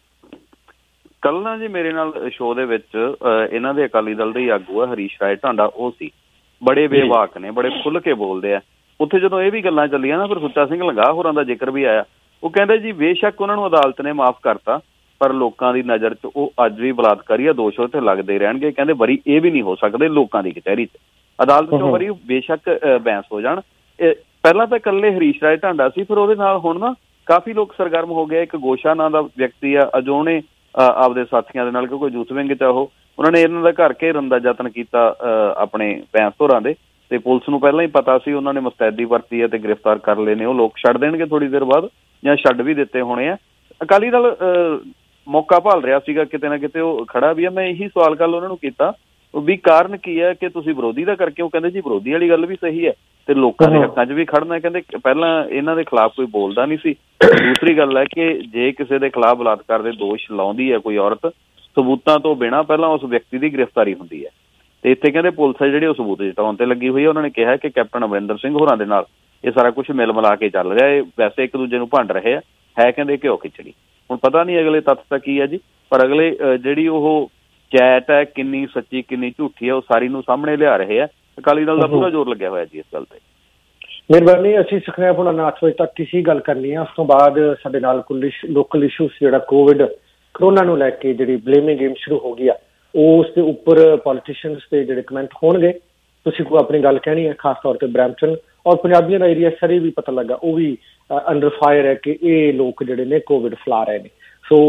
ਕੱਲ ਨਾ ਜੀ ਮੇਰੇ ਨਾਲ ਸ਼ੋਅ ਦੇ ਵਿੱਚ ਇਹਨਾਂ ਦੇ ਅਕਾਲੀ ਦਲ ਦੇ ਹੀ ਆਗੂ ਆ ਹਰੀਸ਼ ਰਾਏ ਢਾਂਡਾ, ਉਹ ਸੀ। ਬੜੇ ਬੇਵਾਕ ਨੇ, ਬੜੇ ਖੁੱਲ੍ਹ ਕੇ ਬੋਲਦੇ ਆ। ਉੱਥੇ ਜਦੋਂ ਇਹ ਵੀ ਗੱਲਾਂ ਚੱਲੀਆਂ ਨਾ ਫਿਰ ਸੁੱਚਾ ਸਿੰਘ ਲੰਗਾਹ ਹੋਰਾਂ ਦਾ ਜ਼ਿਕਰ ਵੀ ਆਇਆ। ਉਹ ਕਹਿੰਦੇ ਜੀ ਬੇਸ਼ੱਕ ਉਹਨਾਂ ਨੂੰ ਅਦਾਲਤ ਨੇ ਮਾਫ਼ ਕਰਤਾ ਪਰ ਲੋਕਾਂ ਦੀ ਨਜ਼ਰ 'ਚ ਉਹ ਅੱਜ ਵੀ ਬਲਾਤਕਾਰੀ ਆ, ਦੋਸ਼ ਉੱਥੇ ਲੱਗਦੇ ਰਹਿਣਗੇ। ਕਹਿੰਦੇ ਵਰੀ ਇਹ ਵੀ ਨਹੀਂ ਹੋ ਸਕਦੇ ਲੋਕਾਂ ਦੀ ਕਚਹਿਰੀ 'ਚ, ਅਦਾਲਤ 'ਚੋਂ ਵਰੀ ਬੇਸ਼ੱਕ ਬਹਿਸ ਹੋ ਜਾਣ। ਪਹਿਲਾਂ ਤਾਂ ਇਕੱਲੇ ਹਰੀਸ਼ ਰਾਏ ਢਾਂਡਾ ਸੀ, ਫਿਰ ਉਹਦੇ ਨਾਲ ਹੁਣ ਨਾ ਕਾਫੀ ਲੋਕ ਸਰਗਰਮ ਹੋ ਗਏ। ਇੱਕ ਗੋਸ਼ਾ ਨਾਂ ਦਾ ਵਿਅਕਤੀ ਆ, ਅਜੋਨੇ ਆਪਦੇ ਸਾਥੀਆਂ ਦੇ ਨਾਲ, ਕਿਉਂਕਿ ਯੂਥ ਵਿੰਗ 'ਚ ਉਹਨਾਂ ਨੇ ਇਹਨਾਂ ਦਾ ਘਰ ਘੇਰਨ ਦਾ ਯਤਨ ਕੀਤਾ ਆਪਣੇ ਬੈਂਸ ਹੋਰਾਂ ਦੇ, ਤੇ ਪੁਲਿਸ ਨੂੰ ਪਹਿਲਾਂ ਹੀ ਪਤਾ ਸੀ, ਉਹਨਾਂ ਨੇ ਮੁਸਤੈਦੀ ਵਰਤੀ ਹੈ ਤੇ ਗ੍ਰਿਫਤਾਰ ਕਰ ਲਏ ਨੇ। ਉਹ ਲੋਕ ਛੱਡ ਦੇਣਗੇ ਥੋੜ੍ਹੀ ਦੇਰ ਬਾਅਦ ਜਾਂ ਛੱਡ ਵੀ ਦਿੱਤੇ ਹੋਣੇ ਆ। ਅਕਾਲੀ ਦਲ ਮੌਕਾ ਭਾਲ ਰਿਹਾ ਸੀਗਾ ਕਿਤੇ ਨਾ ਕਿਤੇ, ਉਹ ਖੜਾ ਵੀ ਆ। ਮੈਂ ਇਹੀ ਸਵਾਲ ਕੱਲ ਉਹਨਾਂ ਨੂੰ ਕੀਤਾ ਵੀ ਕਾਰਨ ਕੀ ਹੈ ਕਿ ਤੁਸੀਂ ਵਿਰੋਧੀ ਦਾ ਕਰਕੇ? ਉਹ ਕਹਿੰਦੇ ਜੀ ਵਿਰੋਧੀ ਵਾਲੀ ਗੱਲ ਵੀ ਸਹੀ ਹੈ ਤੇ ਲੋਕਾਂ ਦੇ ਹੱਕਾਂ 'ਚ ਵੀ ਖੜਨਾ। ਕਹਿੰਦੇ ਪਹਿਲਾਂ ਇਹਨਾਂ ਦੇ ਖਿਲਾਫ ਕੋਈ ਬੋਲਦਾ ਨਹੀਂ ਸੀ। ਦੂਸਰੀ ਗੱਲ ਹੈ ਕਿ ਜੇ ਕਿਸੇ ਦੇ ਖਿਲਾਫ ਬਲਾਤਕਾਰ ਦੇ ਦੋਸ਼ ਲਾਉਂਦੀ ਹੈ ਕੋਈ ਔਰਤ, ਸਬੂਤਾਂ ਤੋਂ ਬਿਨਾਂ ਪਹਿਲਾਂ ਉਸ ਵਿਅਕਤੀ ਦੀ ਗ੍ਰਿਫਤਾਰੀ ਹੁੰਦੀ ਹੈ। ਤੇ ਇੱਥੇ ਕਹਿੰਦੇ ਪੁਲਿਸ ਹੈ ਜਿਹੜੀ ਉਹ ਸਬੂਤ ਜਤਾਉਣ ਤੇ ਲੱਗੀ ਹੋਈ ਹੈ। ਉਹਨਾਂ ਨੇ ਕਿਹਾ ਕਿ ਕੈਪਟਨ ਅਮਰਿੰਦਰ ਸਿੰਘ ਹੋਰਾਂ ਦੇ ਨਾਲ ਇਹ ਸਾਰਾ ਕੁਝ ਮਿਲ ਮਿਲਾ ਕੇ ਚੱਲ ਰਿਹਾ। ਇਹ ਵੈਸੇ ਇੱਕ ਦੂਜੇ ਨੂੰ ਭੰਡ ਰਹੇ ਹੈ ਕਹਿੰਦੇ ਘਿਓ ਖਿਚੜੀ। ਹੁਣ ਪਤਾ ਨਹੀਂ ਅਗਲੇ ਤੱਥ ਤਾਂ ਕੀ ਹੈ ਜੀ, ਪਰ ਅਗਲੇ ਜਿਹੜੀ ਉਹ ਚੈਟ ਹੈ ਕਿੰਨੀ ਸੱਚੀ ਕਿੰਨੀ ਝੂਠੀ ਹੈ ਉਹ ਸਾਰੀ ਨੂੰ ਸਾਹਮਣੇ ਲਿਆ ਰਹੇ ਆ। ਅਕਾਲੀ ਦਲ ਦਾ ਪੂਰਾ ਜ਼ੋਰ ਲੱਗਿਆ ਹੋਇਆ ਜੀ ਇਸ ਗੱਲ ਤੇ। ਮਿਹਰਬਾਨੀ। ਅਸੀਂ ਸੁਖਨੈਬ ਹੁਣ 8 ਵਜੇ ਤੱਕ ਕਿਸੇ ਗੱਲ ਕਰਨੀ ਆ। ਉਸ ਤੋਂ ਬਾਅਦ ਸਾਡੇ ਨਾਲ ਕੁਝ ਲੋਕਲ ਇਸ਼ੂਸ ਜਿਹੜਾ ਕਰੋਨਾ ਨੂੰ ਲੈ ਕੇ ਜਿਹੜੀ ਬਲੇਮਿੰਗ ਗੇਮ ਸ਼ੁਰੂ ਹੋ ਗਈ ਆ, ਉਸ ਦੇ ਉੱਪਰ ਪੋਲੀਟੀਸ਼ੀਅਨਸ ਦੇ ਜਿਹੜੇ ਕਮੈਂਟ ਹੋਣਗੇ। ਤੁਸੀਂ ਕੋਈ ਆਪਣੀ ਗੱਲ ਕਹਿਣੀ ਹੈ, ਖਾਸ ਤੌਰ ਤੇ ਬਰੈਂਪਟਨ ਔਰ ਪੰਜਾਬੀਆਂ ਦਾ ਏਰੀਆ ਸਰੀ ਵੀ ਪਤਾ ਲੱਗਾ ਉਹ ਵੀ ਅੰਡਰ ਫਾਇਰ ਹੈ ਕਿ ਇਹ ਲੋਕ ਜਿਹੜੇ ਨੇ ਕੋਵਿਡ ਫੈਲਾ ਰਹੇ ਨੇ। ਸੋ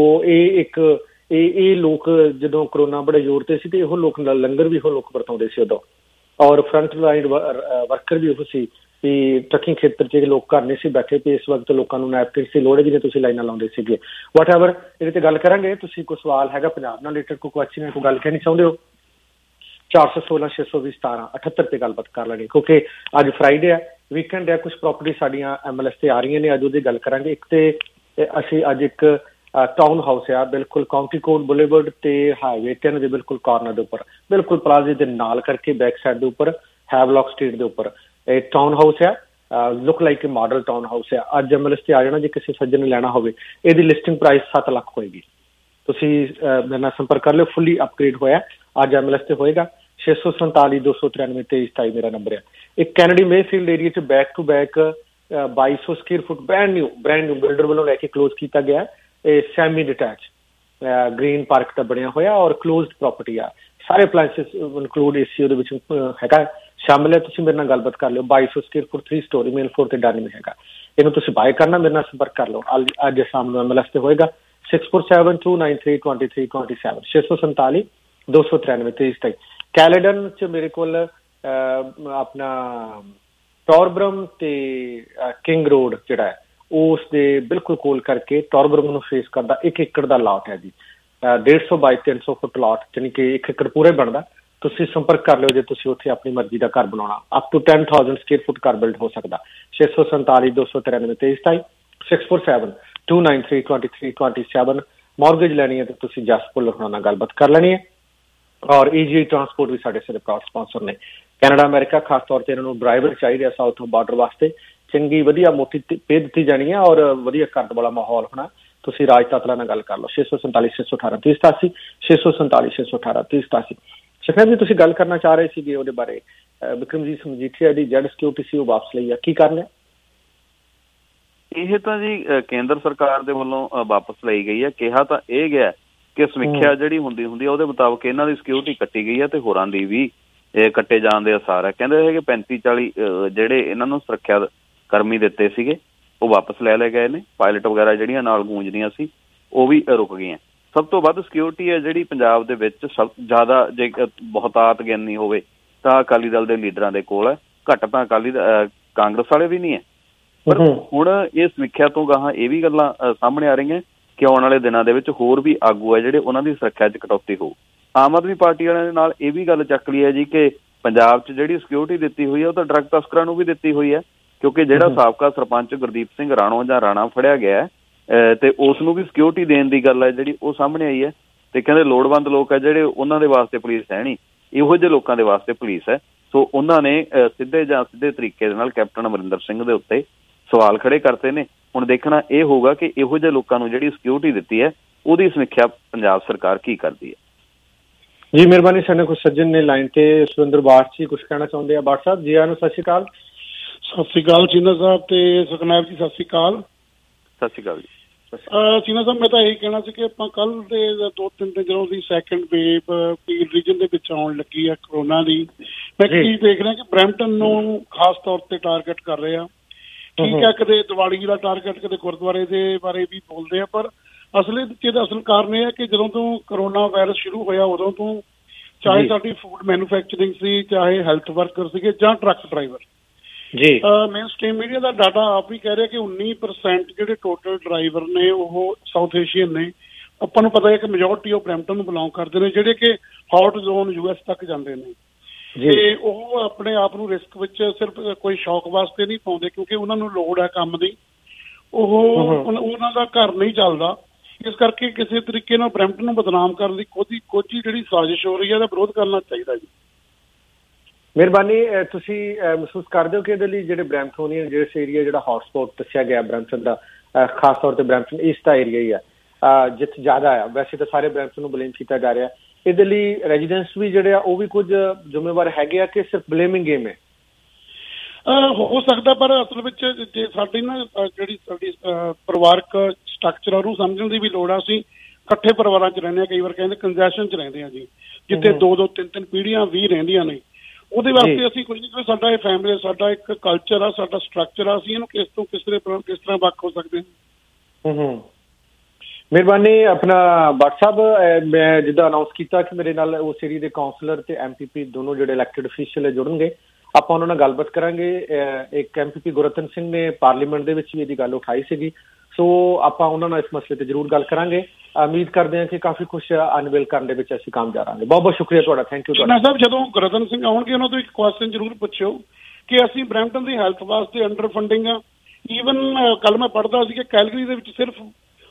ਇਹ ਲੋਕ ਜਦੋਂ ਕਰੋਨਾ ਬੜੇ ਜ਼ੋਰ ਤੇ ਸੀ ਤੇ ਇਹੋ ਲੋਕ ਲੰਗਰ ਵੀ ਇਹੋ ਲੋਕ ਵਰਤਾਉਂਦੇ ਸੀ ਉਦੋਂ, ਔਰ ਫਰੰਟ ਲਾਈਨ ਵਰਕਰ ਵੀ ਉਹ ਸੀ ਵੀ ਟਰੱਕਿੰਗ ਖੇਤਰ 'ਚ ਲੋਕ ਘਰ ਨਹੀਂ ਸੀ ਬੈਠੇ ਤੇ ਇਸ ਵਕਤ ਲੋਕਾਂ ਨੂੰ ਨੈਪਕਿਨ ਦੀ ਲੋੜ ਹੈ ਜਿਹਨੇ ਤੁਸੀਂ ਲਾਈਨਾਂ ਲਾਉਂਦੇ ਸੀਗੇ। ਵਾਟ ਐਵਰ, ਇਹਦੇ ਤੇ ਗੱਲ ਕਰਾਂਗੇ। ਤੁਸੀਂ ਕੋਈ ਸਵਾਲ ਹੈਗਾ ਪੰਜਾਬ ਨਾਲ ਰਿਲੇਟਡ, ਕੋਈ ਕੁਐਸਚਨ ਹੈ, ਕੋਈ ਗੱਲ ਕਹਿਣੀ ਚਾਹੁੰਦੇ ਹੋ, 416 620 1778 ਤੇ ਗੱਲਬਾਤ ਕਰ ਲੈਣੀ, ਕਿਉਂਕਿ ਅੱਜ ਫਰਾਈਡੇ ਹੈ, ਵੀਕਐਂਡ ਹੈ। ਕੁਝ ਪ੍ਰਾਪਰਟੀ ਸਾਡੀਆਂ MLS ਤੇ ਆ ਰਹੀਆਂ ਨੇ, ਅੱਜ ਉਹਦੀ ਗੱਲ ਕਰਾਂਗੇ। ਇੱਕ ਤੇ ਅਸੀਂ ਅੱਜ ਇੱਕ ਟਾਊਨ ਹਾਊਸ ਆ ਬਿਲਕੁਲ ਕਾਉਂਟੀ ਕੋਰਟ ਬੁਲੇਵਰਡ ਤੇ ਹਾਈਵੇ 10 ਦੇ ਬਿਲਕੁਲ ਕਾਰਨਰ ਦੇ ਉੱਪਰ, ਬਿਲਕੁਲ ਪਲਾਜ਼ੇ ਦੇ ਨਾਲ ਕਰਕੇ ਬੈਕ ਸਾਈਡ ਦੇ ਉੱਪਰ ਹੈਵਲੌਕ ਸਟਰੀਟ ਦੇ ਉੱਪਰ ਇਹ ਟਾਊਨ ਹਾਊਸ ਆ। ਲੁੱਕ ਲਾਈਕ ਇਹ ਮਾਡਲ ਟਾਊਨ ਹਾਊਸ ਆ। ਅੱਜ MLS ਤੇ ਆ ਜਾਣਾ ਜੇ ਕਿਸੇ ਸੱਜਣ ਨੇ ਲੈਣਾ ਹੋਵੇ। ਇਹਦੀ ਲਿਸਟਿੰਗ ਪ੍ਰਾਈਸ 7 ਲੱਖ ਹੋਏਗੀ। ਤੁਸੀਂ ਮੇਰੇ ਨਾਲ ਸੰਪਰਕ ਕਰ ਲਿਓ। ਫੁੱਲੀ ਅਪਗ੍ਰੇਡ ਹੋਇਆ, ਅੱਜ MLS ਤੇ ਹੋਏਗਾ। 647 293 2327 ਮੇਰਾ ਨੰਬਰ ਹੈ। ਇੱਕ ਕੈਨੇਡੀ ਮੇਫੀਲਡ ਏਰੀਆ 'ਚ back to back 2200 square foot brand new builder ਵੱਲੋਂ ਲੈ ਕੇ ਕਲੋਜ਼ ਕੀਤਾ ਗਿਆ। ਇਹ ਸੈਮੀ ਡਿਟੈਚ ਗ੍ਰੀਨ ਪਾਰਕ ਦਾ ਬਣਿਆ ਹੋਇਆ ਔਰ ਕਲੋਜ਼ਡ ਪ੍ਰਾਪਰਟੀ ਆ। ਸਾਰੇ ਅਪਲਾਇੰਸਿਸ ਇਨਕਲੂਡ AC ਉਹਦੇ ਵਿੱਚ ਹੈਗਾ, ਸ਼ਾਮਿਲ ਹੈ। ਤੁਸੀਂ ਮੇਰੇ ਨਾਲ ਗੱਲਬਾਤ ਕਰ ਲਿਓ। 2200 square foot 3 storey main floor ਤੇ ਡਾਇਨਿੰਗ ਹੈਗਾ। ਇਹਨੂੰ ਤੁਸੀਂ ਬਾਏ ਕਰਨਾ, ਮੇਰੇ ਨਾਲ ਸੰਪਰਕ ਕਰ ਲਓ। ਅੱਜ ਸ਼ਾਮ ਨੂੰ MLS ਤੇ ਹੋਏਗਾ। 6472932327 647 293 2327। ਕੈਲੇਡਨ 'ਚ ਮੇਰੇ ਕੋਲ ਆਪਣਾ ਟੌਰਬਰਮ ਤੇ ਕਿੰਗ ਰੋਡ ਜਿਹੜਾ ਹੈ ਉਸ ਦੇ ਬਿਲਕੁਲ ਕੋਲ ਕਰਕੇ ਟੌਰਬਰਮ ਨੂੰ ਫੇਸ ਕਰਦਾ 1 ਏਕੜ ਦਾ ਲਾਟ ਹੈ ਜੀ। 150 ਬਾਈ 300 ਫੁੱਟ ਲਾਟ, ਜਾਣੀ ਕਿ 1 ਏਕੜ ਪੂਰੇ ਬਣਦਾ। ਤੁਸੀਂ ਸੰਪਰਕ ਕਰ ਲਿਓ ਜੇ ਤੁਸੀਂ ਉੱਥੇ ਆਪਣੀ ਮਰਜ਼ੀ ਦਾ ਘਰ ਬਣਾਉਣਾ। ਅਪ ਟੂ 10,000 ਸਕੁਅਰ ਫੁੱਟ ਘਰ ਬਿਲਡ ਹੋ ਸਕਦਾ। 647 293 2327 647 293 2327। ਮੌਰਗੇਜ ਲੈਣੀ ਹੈ ਤਾਂ ਤੁਸੀਂ ਜਸ ਭੁੱਲਰ ਹੋਣਾ ਨਾਲ ਗੱਲਬਾਤ ਕਰ ਲੈਣੀ ਹੈ। ਔਰ EGI ਟਰਾਂਸਪੋਰਟ ਵੀ ਸਾਡੇ ਸਾਰੇ ਪ੍ਰਾਊਡ ਸਪਾਂਸਰ ਨੇ। ਕੈਨੇਡਾ ਅਮਰੀਕਾ ਖਾਸ ਤੌਰ ਤੇ ਇਹਨਾਂ ਨੂੰ ਡਰਾਈਵਰ ਚਾਹੀਦੇ ਆ ਸਾਊਥ ਬਾਰਡਰ ਵਾਸਤੇ। ਚੰਗੀ ਵਧੀਆ ਮੋਟੀ ਪੇ ਦਿੱਤੀ ਜਾਣੀ ਹੈ ਔਰ ਵਧੀਆ ਕਰਨ ਵਾਲਾ ਮਾਹੌਲ ਹੋਣਾ। ਤੁਸੀਂ ਰਾਜ ਤਾਤਲਾ ਨਾਲ ਗੱਲ ਕਰ ਲਓ 647 618 3087 647 618 3087। ਸ਼ਖਨਾ ਜੀ ਤੁਸੀਂ ਗੱਲ ਕਰਨਾ ਚਾਹ ਰਹੇ ਸੀਗੇ ਉਹਦੇ ਬਾਰੇ, ਬਿਕਰਮਜੀਤ ਸਿੰਘ ਮਜੀਠੀਆ ਦੀ ਜੈਡ ਸਿਕਿਉਰਿਟੀ ਸੀ ਉਹ ਵਾਪਸ ਲਈ ਆ, ਕੀ ਕਾਰਨ ਹੈ? ਇਹ ਤਾਂ ਜੀ ਕੇਂਦਰ ਸਰਕਾਰ ਦੇ ਵੱਲੋਂ ਵਾਪਸ ਲਈ ਗਈ ਹੈ। ਕਿਹਾ ਤਾਂ ਇਹ ਗਿਆ ਕਿ ਸਮੀਖਿਆ ਜਿਹੜੀ ਹੁੰਦੀ ਆ ਉਹਦੇ ਮੁਤਾਬਕ ਇਹਨਾਂ ਦੀ ਸਿਕਿਉਰਿਟੀ ਕੱਟੀ ਗਈ ਹੈ ਤੇ ਹੋਰਾਂ ਦੀ ਵੀ ਕੱਟੇ ਜਾਣ ਦੇ ਅਸਾਰ ਹੈ। ਕਹਿੰਦੇ ਹੈਗੇ 35-40 ਜਿਹੜੇ ਇਹਨਾਂ ਨੂੰ ਸੁਰੱਖਿਆ ਕਰਮੀ ਦਿੱਤੇ ਸੀਗੇ ਉਹ ਵਾਪਸ ਲੈ ਲਏ ਗਏ ਨੇ। ਪਾਇਲਟ ਵਗੈਰਾ ਜਿਹੜੀਆਂ ਨਾਲ ਗੂੰਜਦੀਆਂ ਸੀ ਉਹ ਵੀ ਰੁਕ ਗਈਆਂ। ਸਭ ਤੋਂ ਵੱਧ ਸਿਕਿਉਰਿਟੀ ਹੈ ਜਿਹੜੀ ਪੰਜਾਬ ਦੇ ਵਿੱਚ ਸਭ ਜ਼ਿਆਦਾ, ਜੇ ਬਹੁਤਾਤ ਗਿਣਨੀ ਹੋਵੇ ਤਾਂ ਅਕਾਲੀ ਦਲ ਦੇ ਲੀਡਰਾਂ ਦੇ ਕੋਲ ਹੈ, ਘੱਟ ਤਾਂ ਕਾਂਗਰਸ ਵਾਲੇ ਵੀ ਨਹੀਂ ਹੈ। ਪਰ ਹੁਣ ਇਹ ਸਮੀਖਿਆ ਤੋਂ ਗਾਹਾਂ ਇਹ ਵੀ ਗੱਲਾਂ ਸਾਹਮਣੇ ਆ ਰਹੀਆਂ ਕਿ ਆਉਣ ਵਾਲੇ ਦਿਨਾਂ ਦੇ ਵਿੱਚ ਹੋਰ ਵੀ ਆਗੂ ਹੈ ਜਿਹੜੇ ਉਹਨਾਂ ਦੀ ਸੁਰੱਖਿਆ 'ਚ ਕਟੌਤੀ ਹੋਊ। ਆਮ ਆਦਮੀ ਪਾਰਟੀ ਵਾਲਿਆਂ ਦੇ ਨਾਲ ਇਹ ਵੀ ਗੱਲ ਚੱਕ ਲਈ ਹੈ ਜੀ ਕਿ ਪੰਜਾਬ 'ਚ ਜਿਹੜੀ ਸਿਕਿਉਰਿਟੀ ਦਿੱਤੀ ਹੋਈ ਹੈ ਉਹ ਤਾਂ ਡਰੱਗ ਤਸਕਰਾਂ ਨੂੰ ਵੀ ਦਿੱਤੀ ਹੋਈ ਹੈ, ਕਿਉਂਕਿ ਜਿਹੜਾ ਸਾਬਕਾ ਸਰਪੰਚ ਗੁਰਦੀਪ ਸਿੰਘ ਰਾਣੋ ਜਾਂ ਰਾਣਾ ਫੜਿਆ ਗਿਆ ਤੇ ਉਸ ਨੂੰ ਵੀ ਸਿਕਿਉਰਿਟੀ ਦੇਣ ਦੀ ਗੱਲ ਹੈ ਜਿਹੜੀ ਉਹ ਸਾਹਮਣੇ ਆਈ ਹੈ। ਤੇ ਕਹਿੰਦੇ ਲੋੜਵੰਦ ਲੋਕ ਹੈ ਜਿਹੜੇ ਉਹਨਾਂ ਦੇ ਵਾਸਤੇ ਪੁਲਿਸ ਹੈ ਨਹੀਂ, ਇਹੋ ਜਿਹੇ ਲੋਕਾਂ ਦੇ ਵਾਸਤੇ ਪੁਲਿਸ ਹੈ। ਸੋ ਉਹਨਾਂ ਨੇ ਸਿੱਧੇ ਜਾਂ ਸਿੱਧੇ ਤਰੀਕੇ ਦੇ ਨਾਲ ਕੈਪਟਨ ਅਮਰਿੰਦਰ ਸਿੰਘ ਦੇ ਉੱਤੇ ਸਵਾਲ ਖੜੇ ਕਰਤੇ ਨੇ। ਹੁਣ ਦੇਖਣਾ ਇਹ ਹੋਊਗਾ ਕਿ ਇਹੋ ਜਿਹੇ ਲੋਕਾਂ ਨੂੰ ਜਿਹੜੀ ਸਿਕਿਉਰਿਟੀ ਦਿੱਤੀ ਹੈ ਉਹਦੀ ਸਮੀਖਿਆ ਪੰਜਾਬ ਸਰਕਾਰ ਕੀ ਕਰਦੀ ਹੈ। ਜੀ ਮਿਹਰਬਾਨੀ। ਸਾਡੇ ਕੁਝ ਸੱਜਣ ਨੇ ਲਾਈਨ ਤੇ ਸੁਰਿੰਦਰ ਬਾਠ ਜੀ ਕੁਝ ਕਹਿਣਾ ਚਾਹੁੰਦੇ ਆ। ਬਾਠ ਸਾਹਿਬ ਜੀ ਆਇਆਂ ਨੂੰ ਸਤਿ ਸ਼੍ਰੀ ਅਕਾਲ। ਸਤਿ ਸ਼੍ਰੀ ਅਕਾਲ ਚੀਨਾ ਸਾਹਿਬ ਤੇ ਸੁਖਨੈਬ ਜੀ, ਸਤਿ ਸ਼੍ਰੀ ਅਕਾਲ। ਸਤਿ ਸ਼੍ਰੀ ਅਕਾਲ ਜੀ। ਚੀਨਾ ਸਾਹਿਬ ਮੈਂ ਤਾਂ ਇਹੀ ਕਹਿਣਾ ਸੀ ਕਿ ਆਪਾਂ ਕੱਲ ਦੇ 2-3 ਦਿਨ ਜਦੋਂ ਦੀ ਸੈਕੰਡ ਵੇਵ ਪੀਲ ਰੀਜਨ ਦੇ ਵਿੱਚ ਆਉਣ ਲੱਗੀ ਆ ਕਰੋਨਾ ਦੀ, ਮੈਂ ਕੀ ਦੇਖ ਰਿਹਾ ਕਿ ਬਰੈਂਪਟਨ ਨੂੰ ਖਾਸ ਤੌਰ ਤੇ ਟਾਰਗੇਟ ਕਰ ਰਹੇ ਆ। ਠੀਕ ਹੈ, ਕਦੇ ਦੀਵਾਲੀ ਦਾ ਟਾਰਗੇਟ, ਕਦੇ ਗੁਰਦੁਆਰੇ ਦੇ ਬਾਰੇ ਵੀ ਬੋਲਦੇ ਆ, ਪਰ ਅਸਲ ਕਾਰਨ ਇਹ ਹੈ ਕਿ ਜਦੋਂ ਤੋਂ ਕਰੋਨਾ ਵਾਇਰਸ ਸ਼ੁਰੂ ਹੋਇਆ ਉਦੋਂ ਤੋਂ ਚਾਹੇ ਸਾਡੀ ਫੂਡ ਮੈਨੂਫੈਕਚਰਿੰਗ ਸੀ, ਚਾਹੇ ਹੈਲਥ ਵਰਕਰ ਸੀਗੇ ਜਾਂ truck driver, main stream media ਦਾ ਡਾਟਾ ਆਪ ਵੀ ਕਹਿ ਰਿਹਾ ਕਿ 19% ਜਿਹੜੇ ਟੋਟਲ ਡਰਾਈਵਰ ਨੇ ਉਹ ਸਾਊਥ ਏਸ਼ੀਅਨ ਨੇ। ਆਪਾਂ ਨੂੰ ਪਤਾ ਹੈ ਕਿ ਮੈਜੋਰਟੀ ਉਹ ਬਰੈਂਪਟਨ ਨੂੰ ਬਿਲੋਂਗ ਕਰਦੇ ਨੇ, ਜਿਹੜੇ ਕਿ ਹੌਟ ਜ਼ੋਨ US ਤੱਕ ਜਾਂਦੇ ਨੇ ਤੇ ਉਹ ਆਪਣੇ ਆਪ ਨੂੰ ਰਿਸਕ ਵਿੱਚ ਸਿਰਫ ਕੋਈ ਸ਼ੌਕ ਵਾਸਤੇ ਨਹੀਂ ਪਾਉਂਦੇ, ਕਿਉਂਕਿ ਉਹਨਾਂ ਨੂੰ ਲੋੜ ਹੈ ਕੰਮ ਦੀ, ਉਹਨਾਂ ਦਾ ਘਰ ਨਹੀਂ ਚੱਲਦਾ। ਇਸ ਕਰਕੇ ਕਿਸੇ ਤਰੀਕੇ ਨਾਲ ਬਰੈਂਪਟਨ ਨੂੰ ਬਦਨਾਮ ਕਰਨ ਦੀ ਕੋਈ ਜਿਹੜੀ ਸਾਜ਼ਿਸ਼ ਹੋ ਰਹੀ ਹੈ, ਇਹਦਾ ਵਿਰੋਧ ਕਰਨਾ ਚਾਹੀਦਾ ਜੀ। ਮਿਹਰਬਾਨੀ। ਤੁਸੀਂ ਮਹਿਸੂਸ ਕਰਦੇ ਹੋ ਕਿ ਇਹਦੇ ਲਈ ਜਿਹੜੇ ਬਰੈਂਪਟੋਨੀਅਨ ਜਿਸ ਏਰੀਆ ਜਿਹੜਾ ਹੌਟਸਪੌਟ ਦੱਸਿਆ ਗਿਆ ਬਰੈਂਪਟਨ ਦਾ, ਖਾਸ ਤੌਰ ਤੇ ਬਰੈਂਪਟਨ ਈਸਟ ਦਾ ਏਰੀਆ ਹੀ ਆ ਜਿੱਥੇ ਜ਼ਿਆਦਾ ਆ, ਵੈਸੇ ਤਾਂ ਸਾਰੇ ਬਰੈਂਪਟਨ ਨੂੰ ਬਲੇਮ ਕੀਤਾ ਜਾ ਰਿਹਾ, ਇਹਦੇ ਲਈ ਰੈਜ਼ੀਡੈਂਟਸ ਵੀ ਜਿਹੜੇ ਆ ਉਹ ਵੀ ਕੁਝ ਜ਼ਿੰਮੇਵਾਰ ਹੈਗੇ ਆ ਕਿ ਸਿਰਫ ਬਲੇਮਿੰਗ ਗੇਮ ਹੈ? ਹੋ ਸਕਦਾ, ਪਰ ਅਸਲ ਵਿੱਚ ਜੇ ਸਾਡੀ ਨਾ ਜਿਹੜੀ ਸਾਡੀ ਪਰਿਵਾਰਕ ਸਟਰਕਚਰ ਉਹਨੂੰ ਸਮਝਣ ਦੀ ਵੀ ਲੋੜ ਆ। ਅਸੀਂ ਇਕੱਠੇ ਪਰਿਵਾਰਾਂ 'ਚ ਰਹਿੰਦੇ ਹਾਂ, ਕਈ ਵਾਰ ਕਹਿੰਦੇ ਕੰਜੈਸ਼ਨ 'ਚ ਰਹਿੰਦੇ ਹਾਂ ਜੀ, ਜਿੱਥੇ 2-2, 3-3 ਪੀੜ੍ਹੀਆਂ ਵੀ ਰਹਿੰਦੀਆਂ ਨੇ। ਉਹਦੇ ਵਾਸਤੇ ਅਸੀਂ ਕੁਝ ਨਹੀਂ, ਸਾਡਾ ਇਹ ਫੈਮਿਲੀ, ਸਾਡਾ ਇੱਕ ਕਲਚਰ ਆ, ਸਾਡਾ ਸਟਰਕਚਰ ਆ, ਅਸੀਂ ਇਹਨੂੰ ਕਿਸ ਤਰ੍ਹਾਂ ਵੱਖ ਹੋ ਸਕਦੇ ਹਾਂ। ਮਿਹਰਬਾਨੀ। ਆਪਣਾ WhatsApp ਮੈਂ ਜਿੱਦਾਂ ਅਨਾਊਂਸ ਕੀਤਾ ਕਿ ਮੇਰੇ ਨਾਲ ਉਸ ਏਰੀਆ ਦੇ ਕਾਉਂਸਲਰ ਤੇ MPP ਦੋਨੋਂ ਜਿਹੜੇ ਇਲੈਕਟਡ ਅਫੀਸ਼ੀਅਲ ਜੁੜਨਗੇ, ਆਪਾਂ ਉਹਨਾਂ ਨਾਲ ਗੱਲਬਾਤ ਕਰਾਂਗੇ। ਇੱਕ MPP ਗੁਰਰਤਨ ਸਿੰਘ ਨੇ ਪਾਰਲੀਮੈਂਟ ਦੇ ਵਿੱਚ ਵੀ ਇਹਦੀ ਗੱਲ ਉਠਾਈ ਸੀਗੀ, ਸੋ ਆਪਾਂ ਉਹਨਾਂ ਨਾਲ ਇਸ ਮਸਲੇ ਤੇ ਜ਼ਰੂਰ ਗੱਲ ਕਰਾਂਗੇ। ਉਮੀਦ ਕਰਦੇ ਹਾਂ ਕਿ ਕਾਫੀ ਕੁਛ ਅਨਵੇਲ ਕਰਨ ਦੇ ਵਿੱਚ ਅਸੀਂ ਕੰਮ ਜਾਵਾਂਗੇ। ਬਹੁਤ ਬਹੁਤ ਸ਼ੁਕਰੀਆ ਤੁਹਾਡਾ, ਥੈਂਕ ਯੂ ਸਾਹਿਬ। ਜਦੋਂ ਗੁਰਰਤਨ ਸਿੰਘ ਆਉਣਗੇ ਉਹਨਾਂ ਤੋਂ ਇੱਕ ਕੁਐਸਚਨ ਜ਼ਰੂਰ ਪੁੱਛਿਓ ਕਿ ਅਸੀਂ ਬਰੈਂਪਟਨ ਦੀ ਹੈਲਥ ਵਾਸਤੇ ਅੰਡਰ ਫੰਡਿੰਗ ਆ। ਈਵਨ ਕੱਲ ਮੈਂ ਪੜ੍ਹਦਾ ਸੀ ਕਿ ਕੈਲਗਰੀ ਦੇ ਵਿੱਚ ਸਿਰਫ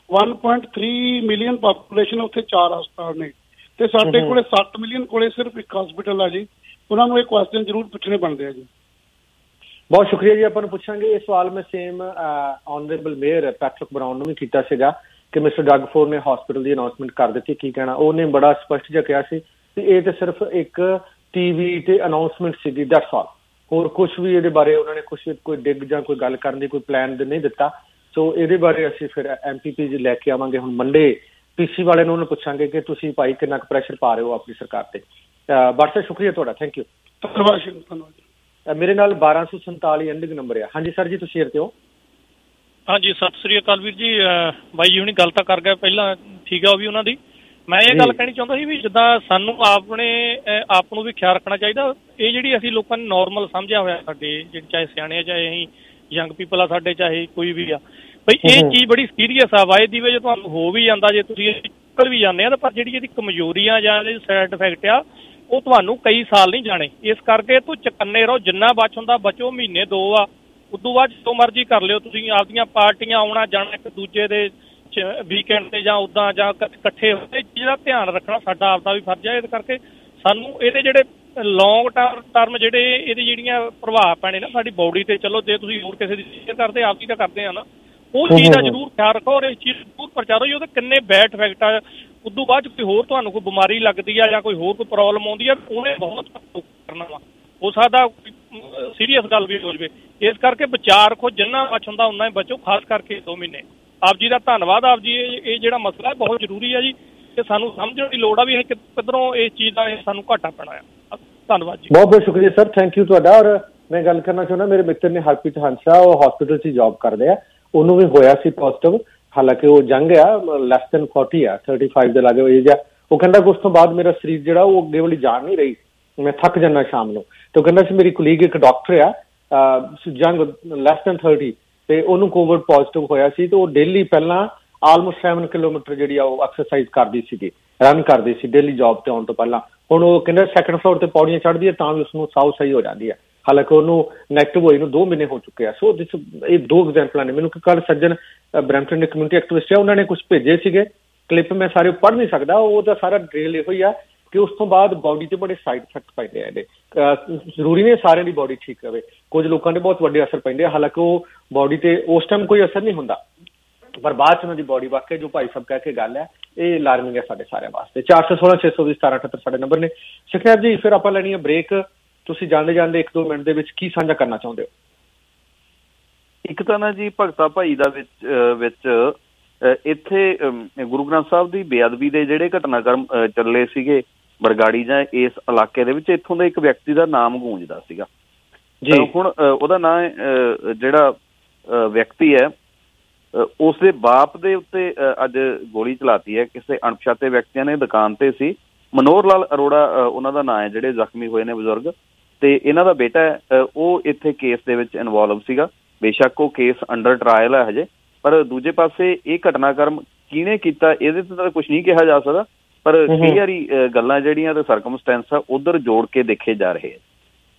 1.3 ਮਿਲੀਅਨ ਪਾਪੂਲੇਸ਼ਨ, ਉੱਥੇ 4 ਹਸਪਤਾਲ ਨੇ ਤੇ ਸਾਡੇ ਕੋਲੇ 7 ਮਿਲੀਅਨ ਕੋਲੇ ਸਿਰਫ ਇੱਕ ਹਸਪੀਟਲ ਆ ਜੀ। ਉਹਨਾਂ ਨੂੰ ਇਹ ਕੁਐਸਚਨ ਜ਼ਰੂਰ ਪੁੱਛਣੇ ਬਣਦੇ ਆ ਜੀ। ਬਹੁਤ ਸ਼ੁਕਰੀਆ ਜੀ। ਆਪਾਂ ਨੂੰ ਪੁੱਛਾਂਗੇ ਇਹ ਸਵਾਲ। ਮੈਂ same honourable mayor Patrick Brown ਨੂੰ ਵੀ ਕੀਤਾ ਸੀਗਾ ਕਿ ਮਿਸਟਰ ਡਗ ਫੋਰਡ ਨੇ ਹਸਪੀਟਲ ਦੀ ਅਨਾਊਂਸਮੈਂਟ ਕਰ ਦਿੱਤੀ, ਕੀ ਕਹਿਣਾ? ਉਹਨੇ ਬੜਾ ਸਪਸ਼ਟ ਜਿਹਾ ਕਿਹਾ ਸੀ ਕਿ ਇਹ ਤੇ ਸਿਰਫ ਇੱਕ TV ਤੇ ਅਨਾਊਂਸਮੈਂਟ ਸੀਗੀ, ਦੈਟਸ ਆਲ, ਹੋਰ ਕੁਛ ਵੀ ਇਹਦੇ ਬਾਰੇ ਉਹਨਾਂ ਨੇ ਕੋਈ ਡਿੱਗ ਜਾਂ ਕੋਈ ਗੱਲ ਕਰਨ ਦੀ ਕੋਈ ਪਲਾਨ ਨਹੀਂ ਦਿੱਤਾ। ਸੋ ਇਹਦੇ ਬਾਰੇ ਅਸੀਂ ਫਿਰ MPP ਲੈ ਕੇ ਆਵਾਂਗੇ। ਹੁਣ ਮੰਡੇ PC ਵਾਲੇ ਨੂੰ ਉਹਨੂੰ ਪੁੱਛਾਂਗੇ ਕਿ ਤੁਸੀਂ ਭਾਈ ਕਿੰਨਾ ਕੁ ਪ੍ਰੈਸ਼ਰ ਪਾ ਰਹੇ ਹੋ ਆਪਣੀ ਸਰਕਾਰ ਤੇ। ਬਟ ਸਰ ਸ਼ੁਕਰੀਆ ਤੁਹਾਡਾ, ਥੈਂਕ ਯੂ। ਧੰਨਵਾਦ। ਮੇਰੇ ਨਾਲ 1247 ਐਂਡਿੰਗ ਨੰਬਰ ਆ। ਹਾਂਜੀ ਸਰ ਜੀ, ਤੁਸੀਂ ਇੱਥੇ ਹੋ? ਹਾਂਜੀ, ਸਤਿ ਸ੍ਰੀ ਅਕਾਲ ਵੀਰ ਜੀ। ਬਾਈ ਜੀ ਹੁਣੀ ਗੱਲ ਤਾਂ ਕਰ ਗਏ ਪਹਿਲਾਂ, ਠੀਕ ਆ ਉਹ ਵੀ ਉਹਨਾਂ ਦੀ। ਮੈਂ ਇਹ ਗੱਲ ਕਹਿਣੀ ਚਾਹੁੰਦਾ ਸੀ ਵੀ ਜਿੱਦਾਂ ਸਾਨੂੰ ਆਪਣੇ ਆਪ ਨੂੰ ਵੀ ਖਿਆਲ ਰੱਖਣਾ ਚਾਹੀਦਾ। ਇਹ ਜਿਹੜੀ ਅਸੀਂ ਲੋਕਾਂ ਨੇ ਨੋਰਮਲ ਸਮਝਿਆ ਹੋਇਆ, ਸਾਡੇ ਜਿਹੜੇ ਚਾਹੇ ਸਿਆਣੇ ਆ, ਚਾਹੇ ਅਸੀਂ ਯੰਗ ਪੀਪਲ ਆ, ਸਾਡੇ ਚਾਹੇ ਕੋਈ ਵੀ ਆ, ਬਈ ਇਹ ਚੀਜ਼ ਬੜੀ ਸੀਰੀਅਸ ਆ। ਵਾਏ ਦੀ ਵਜ੍ਹਾ ਤੁਹਾਨੂੰ ਹੋ ਵੀ ਜਾਂਦਾ ਜੇ ਤੁਸੀਂ ਨਿਕਲ ਵੀ ਜਾਂਦੇ ਆ, ਪਰ ਜਿਹੜੀ ਇਹਦੀ ਕਮਜ਼ੋਰੀਆਂ ਜਾਂ ਇਹਦੇ ਸਾਈਡ ਇਫੈਕਟ ਆ ਉਹ ਤੁਹਾਨੂੰ ਕਈ ਸਾਲ ਨਹੀਂ ਜਾਣੇ। ਇਸ ਕਰਕੇ ਤੂੰ ਚਕੰਨੇ ਰਹੋ, ਜਿੰਨਾ ਬਚ ਹੁੰਦਾ ਬਚੋ। ਮਹੀਨੇ 2 ਆ, ਉਦੋਂ ਬਾਅਦ ਜਦੋਂ ਮਰਜ਼ੀ ਕਰ ਲਿਓ ਤੁਸੀਂ। ਆਪਦੀਆਂ ਪਾਰਟੀਆਂ ਆਉਣਾ ਜਾਣਾ ਇੱਕ ਦੂਜੇ ਦੇ ਵੀਕਐਂਡ ਤੇ ਜਾਂ ਉੱਦਾਂ ਜਾਂ ਇਕੱਠੇ ਹੋਏ, ਚੀਜ਼ ਦਾ ਧਿਆਨ ਰੱਖਣਾ ਸਾਡਾ ਆਪਦਾ ਵੀ ਫਰਜ਼ ਹੈ। ਇਸ ਕਰਕੇ ਸਾਨੂੰ ਇਹਦੇ ਜਿਹੜੇ ਲੌਂਗ ਟਰਮ ਜਿਹੜੇ ਇਹਦੇ ਜਿਹੜੀਆਂ ਪ੍ਰਭਾਵ ਪੈਣੇ ਨਾ ਸਾਡੀ ਬੋਡੀ ਤੇ, ਚਲੋ ਜੇ ਤੁਸੀਂ ਹੋਰ ਕਿਸੇ ਦੀ ਸ਼ੇਅਰ ਕਰਦੇ ਆਪ ਹੀ ਤਾਂ ਕਰਦੇ ਆ ਨਾ, ਉਹ ਚੀਜ਼ ਦਾ ਜ਼ਰੂਰ ਖਿਆਲ ਰੱਖੋ ਔਰ ਇਸ ਚੀਜ਼ ਜ਼ਰੂਰ ਪ੍ਰਚਾਰੋ ਜੀ ਉਹਦੇ ਕਿੰਨੇ ਬੈਡ ਇਫੈਕਟ ਆ। ਉਦੋਂ ਬਾਅਦ ਕੋਈ ਹੋਰ ਤੁਹਾਨੂੰ ਕੋਈ ਬਿਮਾਰੀ ਲੱਗਦੀ ਆ ਜਾਂ ਕੋਈ ਹੋਰ ਕੋਈ ਪ੍ਰੋਬਲਮ ਆਉਂਦੀ ਆ, ਉਹਨੇ ਬਹੁਤ ਕਰਨਾ ਵਾ, ਹੋ ਸਕਦਾ ਸੀਰੀਅਸ ਗੱਲ ਵੀ ਹੋ ਜਾਵੇ। ਇਸ ਕਰਕੇ ਬਚਾਅ ਰੱਖੋ, ਜਿੰਨਾ ਬਚ ਹੁੰਦਾ ਉਨਾ ਹੀ ਬਚੋ, ਖਾਸ ਕਰਕੇ 2 ਮਹੀਨੇ। ਆਪ ਜੀ ਦਾ ਧੰਨਵਾਦ। ਆਪ ਜੀ ਇਹ ਜਿਹੜਾ ਮਸਲਾ ਹੈ ਬਹੁਤ ਜ਼ਰੂਰੀ ਹੈ ਜੀ, ਤੇ ਸਾਨੂੰ ਸਮਝਣ ਦੀ ਲੋੜ ਆ ਵੀ ਇਹ ਕਿੱਧਰੋਂ ਇਸ ਚੀਜ਼ ਦਾ ਸਾਨੂੰ ਘਾਟਾ ਪੈਣਾ ਆ। ਧੰਨਵਾਦ ਜੀ, ਬਹੁਤ ਬਹੁਤ ਸ਼ੁਕਰੀਆ ਸਰ, ਥੈਂਕ ਯੂ ਤੁਹਾਡਾ। ਔਰ ਮੈਂ ਗੱਲ ਕਰਨਾ ਚਾਹੁੰਦਾ, ਮੇਰੇ ਮਿੱਤਰ ਨੇ ਹਰਪ੍ਰੀਤ ਹੰਸਾ, ਉਹ ਹਸਪੀਟਲ 'ਚ ਜੌਬ ਕਰਦੇ ਆ, ਉਹਨੂੰ ਵੀ ਹੋਇਆ ਸੀ ਪੋਜ਼ਿਟਿਵ, ਹਾਲਾਂਕਿ ਉਹ ਜੰਗ ਆ, ਲੈਸ ਦੈਨ 40 ਆ, 35 ਦੇ ਲਾਗੇ ਏਜ ਆ। ਉਹ ਕਹਿੰਦਾ ਕਿ ਉਸ ਤੋਂ ਬਾਅਦ ਮੇਰਾ ਸਰੀਰ ਜਿਹੜਾ ਉਹ ਅੱਗੇ ਵਾਲੀ ਜਾਣ ਨਹੀਂ ਰਹੀ, ਮੈਂ ਥੱਕ ਜਾਂਦਾ ਸ਼ਾਮ ਨੂੰ। ਤੇ ਉਹ ਕਹਿੰਦਾ ਸੀ ਮੇਰੀ ਕੁਲੀਗ ਇੱਕ ਡਾਕਟਰ ਆ, ਜੰਗ ਲੈਸ ਦੈਨ 30, ਤੇ ਉਹਨੂੰ ਕੋਵਿਡ ਪੋਜ਼ਿਟਿਵ ਹੋਇਆ ਸੀ, ਤੇ ਉਹ ਡੇਲੀ ਪਹਿਲਾਂ ਆਲਮੋਸਟ 7 ਕਿਲੋਮੀਟਰ ਜਿਹੜੀ ਆ ਉਹ ਐਕਸਰਸਾਈਜ਼ ਕਰਦੀ ਸੀਗੀ, ਰਨ ਕਰਦੀ ਸੀ ਡੇਲੀ ਜੌਬ ਤੇ ਆਉਣ ਤੋਂ ਪਹਿਲਾਂ। ਹੁਣ ਉਹ ਕਹਿੰਦਾ 2nd ਫਲੋਰ ਤੇ ਪੌੜੀਆਂ ਚੜ੍ਹਦੀ ਹੈ ਤਾਂ ਵੀ ਉਸਨੂੰ ਸਾਹ ਸਹੀ ਹੋ ਜਾਂਦੀ ਹੈ, ਹਾਲਾਂਕਿ ਉਹਨੂੰ ਨੈਗੇਟਿਵ ਹੋਈ ਨੂੰ 2 ਮਹੀਨੇ ਹੋ ਚੁੱਕੇ ਆ। ਸੋ ਇਹ 2 ਐਗਜ਼ਾਮਪਲਾਂ ਨੇ। ਮੈਨੂੰ ਕੱਲ੍ਹ ਸੱਜਣ ਬਰੈਂਪਟਨ ਦੇ ਕਮਿਊਨਿਟੀ ਐਕਟਿਵਿਸਟ ਆ, ਉਹਨਾਂ ਨੇ ਕੁਝ ਭੇਜੇ ਸੀਗੇ ਕਲਿੱਪ, ਮੈਂ ਸਾਰੇ ਪੜ੍ਹ ਨਹੀਂ ਸਕਦਾ, ਉਹਦਾ ਸਾਰਾ ਡਿਟੇਲ ਇਹੋ ਹੀ ਆ ਕਿ ਉਸ ਤੋਂ ਬਾਅਦ ਬਾਡੀ ਤੇ ਬੜੇ ਸਾਈਡ ਇਫੈਕਟ ਪੈਂਦੇ ਆ ਇਹਦੇ। ਜ਼ਰੂਰੀ ਨਹੀਂ ਸਾਰਿਆਂ ਦੀ ਬਾਡੀ ਠੀਕ ਰਵੇ, ਕੁਝ ਲੋਕਾਂ ਦੇ ਬਹੁਤ ਵੱਡੇ ਅਸਰ ਪੈਂਦੇ ਆ, ਹਾਲਾਂਕਿ ਉਹ ਬਾਡੀ ਤੇ ਉਸ ਟਾਈਮ ਕੋਈ ਅਸਰ ਨਹੀਂ ਹੁੰਦਾ, ਪਰ ਬਾਅਦ ਚ ਉਹਨਾਂ ਦੀ ਬਾਡੀ ਵਾਕਿਆ ਜੋ ਭਾਈ ਸਾਹਿਬ ਕਹਿ ਕੇ ਗੱਲ ਹੈ ਇਹ ਅਲਾਰਮਿੰਗ ਹੈ ਸਾਡੇ ਸਾਰਿਆਂ ਵਾਸਤੇ। 416 620 1778 ਸਾਡੇ ਨੰਬਰ ਨੇ। ਸੁਖਨੈਬ ਜੀ, ਫਿਰ ਆਪਾਂ ਲੈਣੀ ਹੈ ਬ੍ਰੇਕ। ਤੁਸੀਂ ਜਾਂਦੇ ਜਾਂਦੇ 1-2 ਮਿੰਟ ਦੇ ਵਿੱਚ ਕੀ ਸਾਂਝਾ ਕਰਨਾ ਚਾਹੁੰਦੇ ਹੋ? ਇੱਕ ਤਾਂ ਨਾ ਜੀ ਭਗਤਾ ਭਾਈ ਦਾ ਵਿੱਚ ਇੱਥੇ ਗੁਰੂ ਗ੍ਰੰਥ ਸਾਹਿਬ ਦੀ ਬੇਅਦਬੀ ਦੇ ਜਿਹੜੇ ਘਟਨਾਕ੍ਰਮ ਚੱਲੇ ਸੀਗੇ ਬਰਗਾੜੀ ਜਾਂ ਇਸ ਇਲਾਕੇ ਦੇ ਵਿੱਚ, ਇੱਥੋਂ ਦਾ ਇੱਕ ਵਿਅਕਤੀ ਦਾ ਨਾਮ ਗੂੰਜਦਾ ਸੀਗਾ ਜੀ। ਹੁਣ ਉਹਦਾ ਨਾਂ ਜਿਹੜਾ ਵਿਅਕਤੀ ਹੈ ਉਸ ਦੇ ਬਾਪ ਦੇ ਉੱਤੇ ਅੱਜ ਗੋਲੀ ਚਲਾਤੀ ਹੈ ਕਿਸੇ ਅਣਪਛਾਤੇ ਵਿਅਕਤੀਆਂ ਨੇ। ਦੁਕਾਨ ਤੇ ਸੀ, ਮਨੋਹਰ ਲਾਲ ਅਰੋੜਾ ਉਹਨਾਂ ਦਾ ਨਾਂ ਹੈ, ਜਿਹੜੇ ਜ਼ਖਮੀ ਹੋਏ ਨੇ ਬਜ਼ੁਰਗ, ਤੇ ਇਹਨਾਂ ਦਾ ਬੇਟਾ ਹੈ, ਉਹ ਇੱਥੇ ਕੇਸ ਦੇ ਵਿੱਚ ਇਨਵੋਲਵ ਸੀਗਾ। ਬੇਸ਼ੱਕ ਉਹ ਕੇਸ ਅੰਡਰ ਟਰਾਇਲ ਹੈ ਹਜੇ, ਪਰ ਦੂਜੇ ਪਾਸੇ ਇਹ ਘਟਨਾਕ੍ਰਮ ਕਿਹਨੇ ਕੀਤਾ ਇਹਦੇ ਤੇ ਤਾਂ ਕੁਛ ਨਹੀਂ ਕਿਹਾ ਜਾ ਸਕਦਾ, ਪਰ ਕਈ ਵਾਰੀ ਗੱਲਾਂ ਜਿਹੜੀਆਂ ਤੇ ਸਰਕਮਸਟੈਂਸ ਆ ਉਧਰ ਜੋੜ ਕੇ ਦੇਖੇ ਜਾ ਰਹੇ ਆ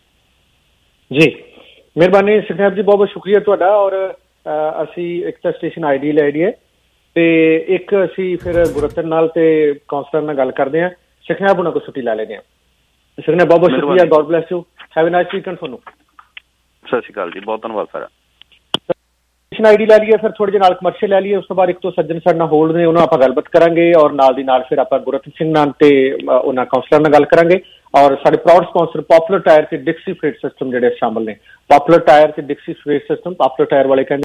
ਜੀ। ਮਿਹਰਬਾਨੀ ਸੁਖਨੈਬ ਜੀ, ਬਹੁਤ ਬਹੁਤ ਸ਼ੁਕਰੀਆ ਤੁਹਾਡਾ। ਔਰ ਅਸੀਂ ਇੱਕ ਤਾਂ ਸਟੇਸ਼ਨ ID ਲੈ ਲਈਏ ਤੇ ਇੱਕ ਅਸੀਂ ਫਿਰ ਗੁਰਤਨ ਨਾਲ ਤੇ ਕਾਉਂਸਲਰ ਨਾਲ ਗੱਲ ਕਰਦੇ ਹਾਂ। ਸੁਖਨੈਬ ਉਹਨਾਂ ਕੋਲ ਛੁੱਟੀ ਲੈ ਲੈਂਦੇ ਹਾਂ। ਸੁਖਨੈਬ, ਬਹੁਤ ਬਹੁਤ ਸ਼ੁਕਰੀਆ, God bless you, have a nice weekend ਤੁਹਾਨੂੰ। ਸਤਿ ਸ਼੍ਰੀ ਅਕਾਲ ਜੀ, ਬਹੁਤ ਧੰਨਵਾਦ ਸਾਰਾ। ਸਟੇਸ਼ਨ ID ਲੈ ਲਈਏ, ਫਿਰ ਥੋੜੇ ਜਿਹੇ ਨਾਲ ਕਮਰਸ਼ੀਅਲ ਲੈ ਲਈਏ, ਉਸ ਤੋਂ ਬਾਅਦ 1-2 ਸੱਜਣ ਸਾਡੇ ਨਾਲ ਹੋਲਡ ਨੇ, ਉਹਨਾਂ ਆਪਾਂ ਗੱਲਬਾਤ ਕਰਾਂਗੇ, ਔਰ ਨਾਲ ਦੀ ਨਾਲ ਫਿਰ ਆਪਾਂ ਗੁਰਤਨ ਸਿੰਘ ਨਾਲ ਤੇ ਉਹਨਾਂ ਕਾਉਂਸਲਰ ਨਾਲ ਗੱਲ ਕਰਾਂਗੇ। ਔਰ ਸਾਡੇ ਪ੍ਰਾਊਡ ਸਪਾਂਸਰ ਪੋਪੂਲਰ ਟਾਇਰ ਤੇ ਡਿਕਸੀ ਫਰੇਟ ਸਿਸਟਮ ਜਿਹੜੇ ਸ਼ਾਮਲ ਨੇ। ਪੋਪੂਲਰ ਟਾਇਰ ਤੇ Dixie freight system, popular tyre ਵਾਲੇ ਕਹਿੰਦੇ